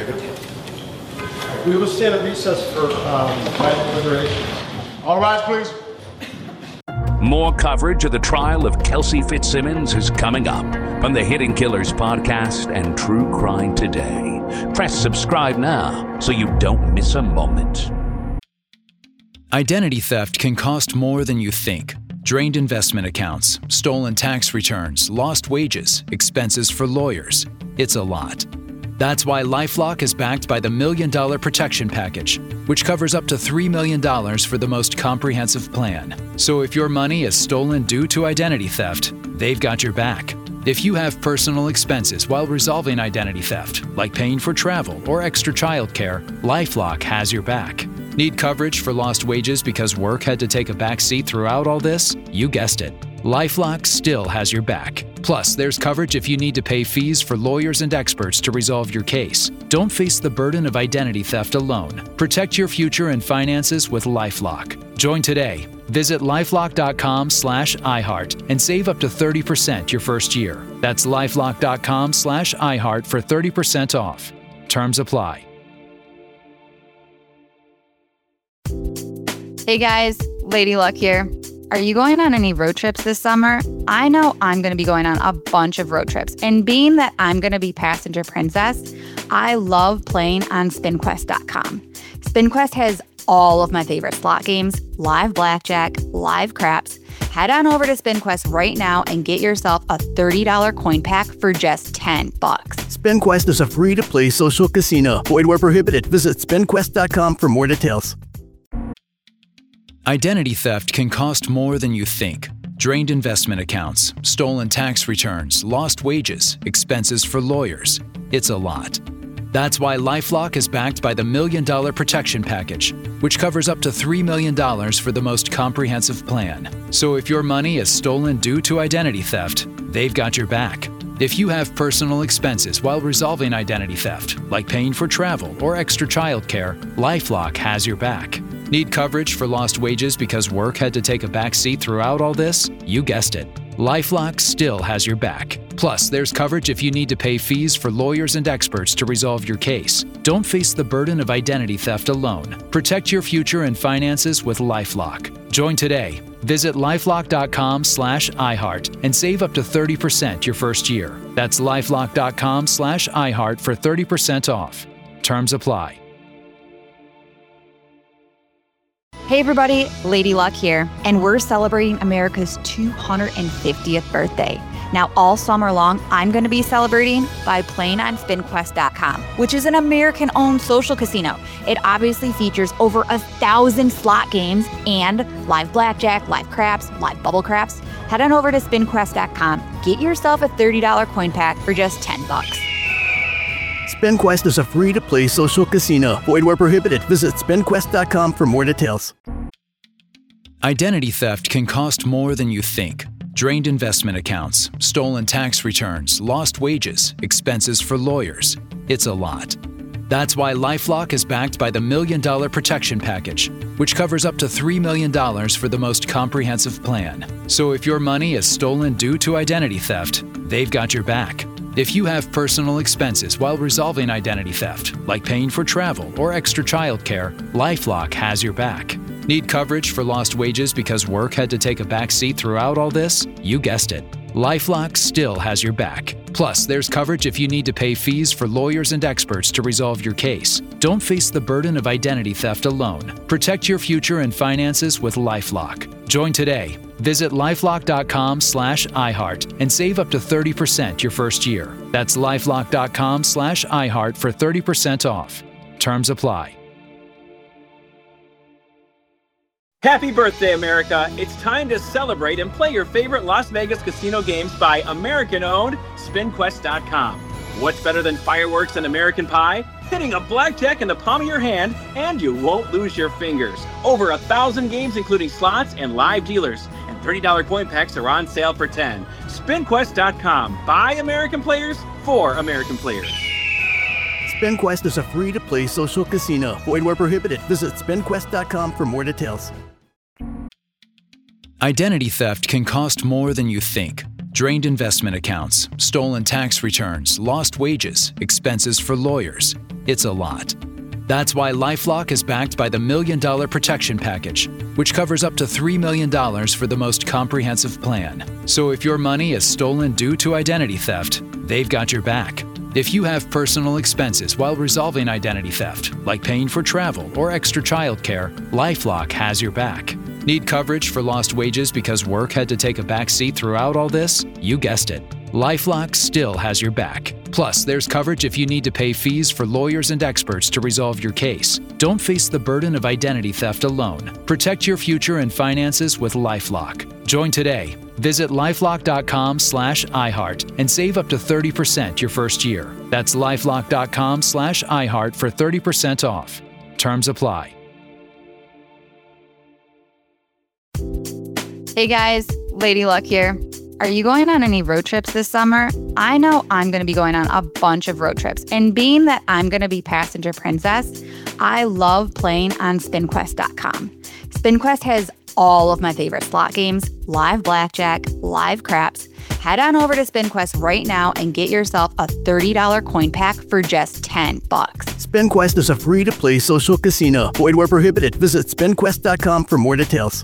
Speaker 12: We will stand at recess for final deliberation.
Speaker 8: All rise, please.
Speaker 7: More coverage of the trial of Kelsey Fitzsimmons is coming up from the Hidden Killers podcast and True Crime Today. Press subscribe now so you don't miss a moment.
Speaker 5: Identity theft can cost more than you think. Drained investment accounts, stolen tax returns, lost wages, expenses for lawyers. It's a lot. That's why LifeLock is backed by the $1 Million Protection Package, which covers up to $3 million for the most comprehensive plan. So if your money is stolen due to identity theft, they've got your back. If you have personal expenses while resolving identity theft, like paying for travel or extra childcare, LifeLock has your back. Need coverage for lost wages because work had to take a back seat throughout all this? You guessed it. LifeLock still has your back. Plus, there's coverage if you need to pay fees for lawyers and experts to resolve your case. Don't face the burden of identity theft alone. Protect your future and finances with LifeLock. Join today. Visit lifelock.com/iHeart and save up to 30% your first year. That's lifelock.com/iHeart for 30% off. Terms apply.
Speaker 3: Hey guys, Lady Luck here. Are you going on any road trips this summer? I know I'm going to be going on a bunch of road trips, and being that I'm going to be passenger princess, I love playing on SpinQuest.com. SpinQuest has all of my favorite slot games, live blackjack, live craps. Head on over to SpinQuest right now and get yourself a $30 coin pack for just $10.
Speaker 4: SpinQuest is a free-to-play social casino. Void where prohibited. Visit SpinQuest.com for more details.
Speaker 5: Identity theft can cost more than you think. Drained investment accounts, stolen tax returns, lost wages, expenses for lawyers. It's a lot. That's why LifeLock is backed by the $1 Million Protection Package, which covers up to $3 million for the most comprehensive plan. So if your money is stolen due to identity theft, they've got your back. If you have personal expenses while resolving identity theft, like paying for travel or extra childcare, LifeLock has your back. Need coverage for lost wages because work had to take a back seat throughout all this? You guessed it. LifeLock still has your back. Plus, there's coverage if you need to pay fees for lawyers and experts to resolve your case. Don't face the burden of identity theft alone. Protect your future and finances with LifeLock. Join today. Visit lifelock.com/iHeart and save up to 30% your first year. That's lifelock.com/iHeart for 30% off. Terms apply.
Speaker 3: Hey everybody, Lady Luck here, and we're celebrating America's 250th birthday. Now all summer long, I'm going to be celebrating by playing on SpinQuest.com, which is an American-owned social casino. It obviously features over 1,000 slot games and live blackjack, live craps, live bubble craps. Head on over to SpinQuest.com, get yourself a $30 coin pack for just $10.
Speaker 4: SpinQuest is a free-to-play social casino. Void where prohibited. Visit SpinQuest.com for more details.
Speaker 5: Identity theft can cost more than you think. Drained investment accounts, stolen tax returns, lost wages, expenses for lawyers. It's a lot. That's why LifeLock is backed by the $1 Million Protection Package, which covers up to $3 million for the most comprehensive plan. So if your money is stolen due to identity theft, they've got your back. If you have personal expenses while resolving identity theft, like paying for travel or extra childcare, LifeLock has your back. Need coverage for lost wages because work had to take a back seat throughout all this? You guessed it. LifeLock still has your back. Plus, there's coverage if you need to pay fees for lawyers and experts to resolve your case. Don't face the burden of identity theft alone. Protect your future and finances with LifeLock. Join today. Visit lifelock.com/iHeart and save up to 30% your first year. That's lifelock.com/iHeart for 30% off. Terms apply.
Speaker 14: Happy birthday, America. It's time to celebrate and play your favorite Las Vegas casino games by American-owned SpinQuest.com. What's better than fireworks and American pie? Hitting a blackjack in the palm of your hand, and you won't lose your fingers. Over 1,000 games, including slots and live dealers. And $30 coin packs are on sale for $10. SpinQuest.com. By American players, for American players.
Speaker 4: SpinQuest is a free-to-play social casino. Void where prohibited. Visit SpinQuest.com for more details.
Speaker 5: Identity theft can cost more than you think. Drained investment accounts, stolen tax returns, lost wages, expenses for lawyers. It's a lot. That's why LifeLock is backed by the $1 Million Protection Package, which covers up to $3 million for the most comprehensive plan. So if your money is stolen due to identity theft, they've got your back. If you have personal expenses while resolving identity theft, like paying for travel or extra childcare, LifeLock has your back. Need coverage for lost wages because work had to take a back seat throughout all this? You guessed it. LifeLock still has your back. Plus, there's coverage if you need to pay fees for lawyers and experts to resolve your case. Don't face the burden of identity theft alone. Protect your future and finances with LifeLock. Join today. Visit lifelock.com/iHeart and save up to 30% your first year. That's lifelock.com/iHeart for 30% off. Terms apply.
Speaker 3: Hey guys, Lady Luck here. Are you going on any road trips this summer? I know I'm going to be going on a bunch of road trips. And being that I'm going to be passenger princess, I love playing on SpinQuest.com. SpinQuest has all of my favorite slot games, live blackjack, live craps. Head on over to SpinQuest right now and get yourself a $30 coin pack for just $10.
Speaker 4: SpinQuest is a free-to-play social casino. Void where prohibited. Visit SpinQuest.com for more details.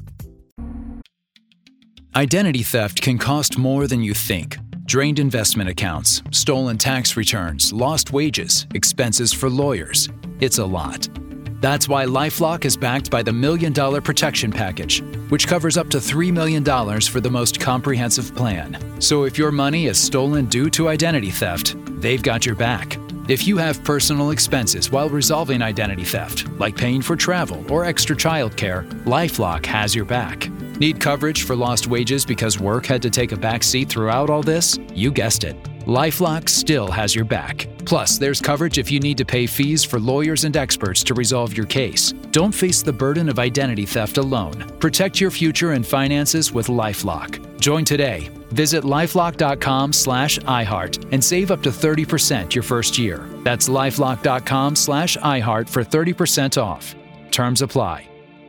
Speaker 5: Identity theft can cost more than you think. Drained investment accounts, stolen tax returns, lost wages, expenses for lawyers. It's a lot. That's why LifeLock is backed by the $1 Million Protection Package, which covers up to $3 million for the most comprehensive plan. So if your money is stolen due to identity theft, they've got your back. If you have personal expenses while resolving identity theft, like paying for travel or extra childcare, LifeLock has your back. Need coverage for lost wages because work had to take a back seat throughout all this? You guessed it. LifeLock still has your back. Plus, there's coverage if you need to pay fees for lawyers and experts to resolve your case. Don't face the burden of identity theft alone. Protect your future and finances with LifeLock. Join today. Visit lifelock.com/iHeart and save up to 30% your first year. That's lifelock.com/iHeart for 30% off. Terms apply.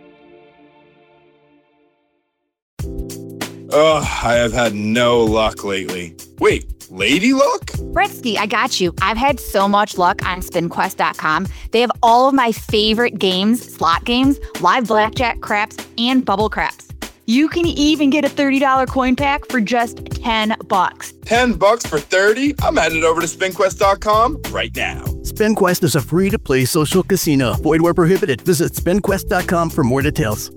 Speaker 15: Ugh, I have had no luck lately. Wait, Lady Luck?
Speaker 3: Bretsky, I got you. I've had so much luck on SpinQuest.com. They have all of my favorite games, slot games, live blackjack, craps, and bubble craps. You can even get a $30 coin pack for just $10.
Speaker 15: $10 for 30? I'm headed over to SpinQuest.com right now.
Speaker 4: SpinQuest is a free-to-play social casino. Void where prohibited. Visit SpinQuest.com for more details.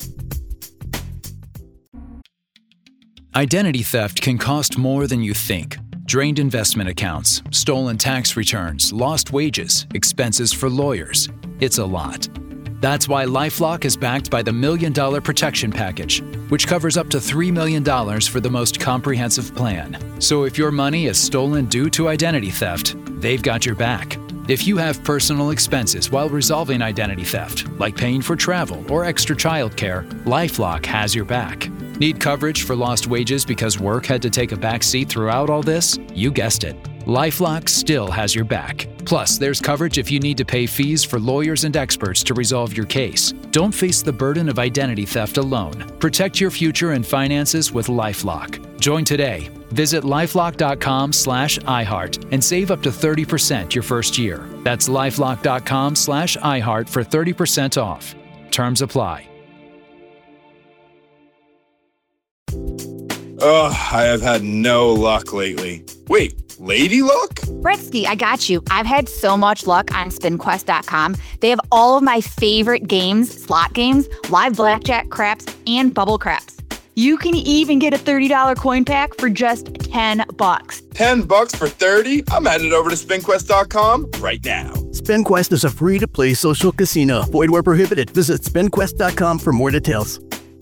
Speaker 5: Identity theft can cost more than you think. Drained investment accounts, stolen tax returns, lost wages, expenses for lawyers. It's a lot. That's why LifeLock is backed by the $1 Million Protection Package, which covers up to $3 million for the most comprehensive plan. So if your money is stolen due to identity theft, they've got your back. If you have personal expenses while resolving identity theft, like paying for travel or extra childcare, LifeLock has your back. Need coverage for lost wages because work had to take a back seat throughout all this? You guessed it. LifeLock still has your back. Plus, there's coverage if you need to pay fees for lawyers and experts to resolve your case. Don't face the burden of identity theft alone. Protect your future and finances with LifeLock. Join today. Visit lifelock.com/iHeart and save up to 30% your first year. That's lifelock.com/iHeart for 30% off. Terms apply.
Speaker 15: Ugh, I have had no luck lately. Wait, Lady Luck?
Speaker 3: Bretsky, I got you. I've had so much luck on SpinQuest.com. They have all of my favorite games, slot games, live blackjack, craps, and bubble craps. You can even get a $30 coin pack for just $10.
Speaker 15: $10 for 30? I'm headed over to SpinQuest.com right now.
Speaker 4: SpinQuest is a free-to-play social casino. Void where prohibited. Visit SpinQuest.com for more details.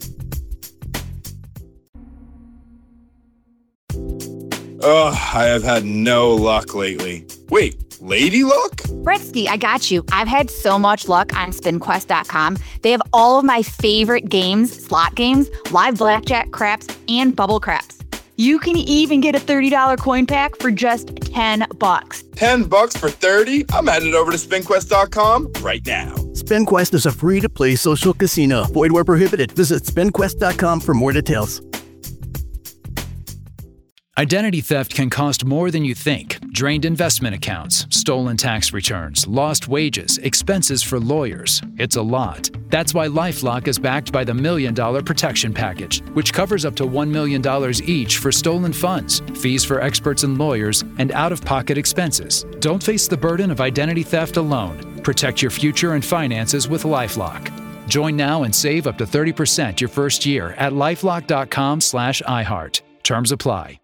Speaker 15: Ugh, I have had no luck lately. Wait, Lady Luck?
Speaker 3: Bretsky, I got you. I've had so much luck on SpinQuest.com. They have all of my favorite games, slot games, live blackjack, craps, and bubble craps. You can even get a $30 coin pack for just $10.
Speaker 15: $10 for 30? I'm headed over to SpinQuest.com right now.
Speaker 4: SpinQuest is a free-to-play social casino. Void where prohibited. Visit SpinQuest.com for more details.
Speaker 5: Identity theft can cost more than you think. Drained investment accounts, stolen tax returns, lost wages, expenses for lawyers. It's a lot. That's why LifeLock is backed by the $1 Million Protection Package, which covers up to $1 million each for stolen funds, fees for experts and lawyers, and out-of-pocket expenses. Don't face the burden of identity theft alone. Protect your future and finances with LifeLock. Join now and save up to 30% your first year at LifeLock.com/iHeart. Terms apply.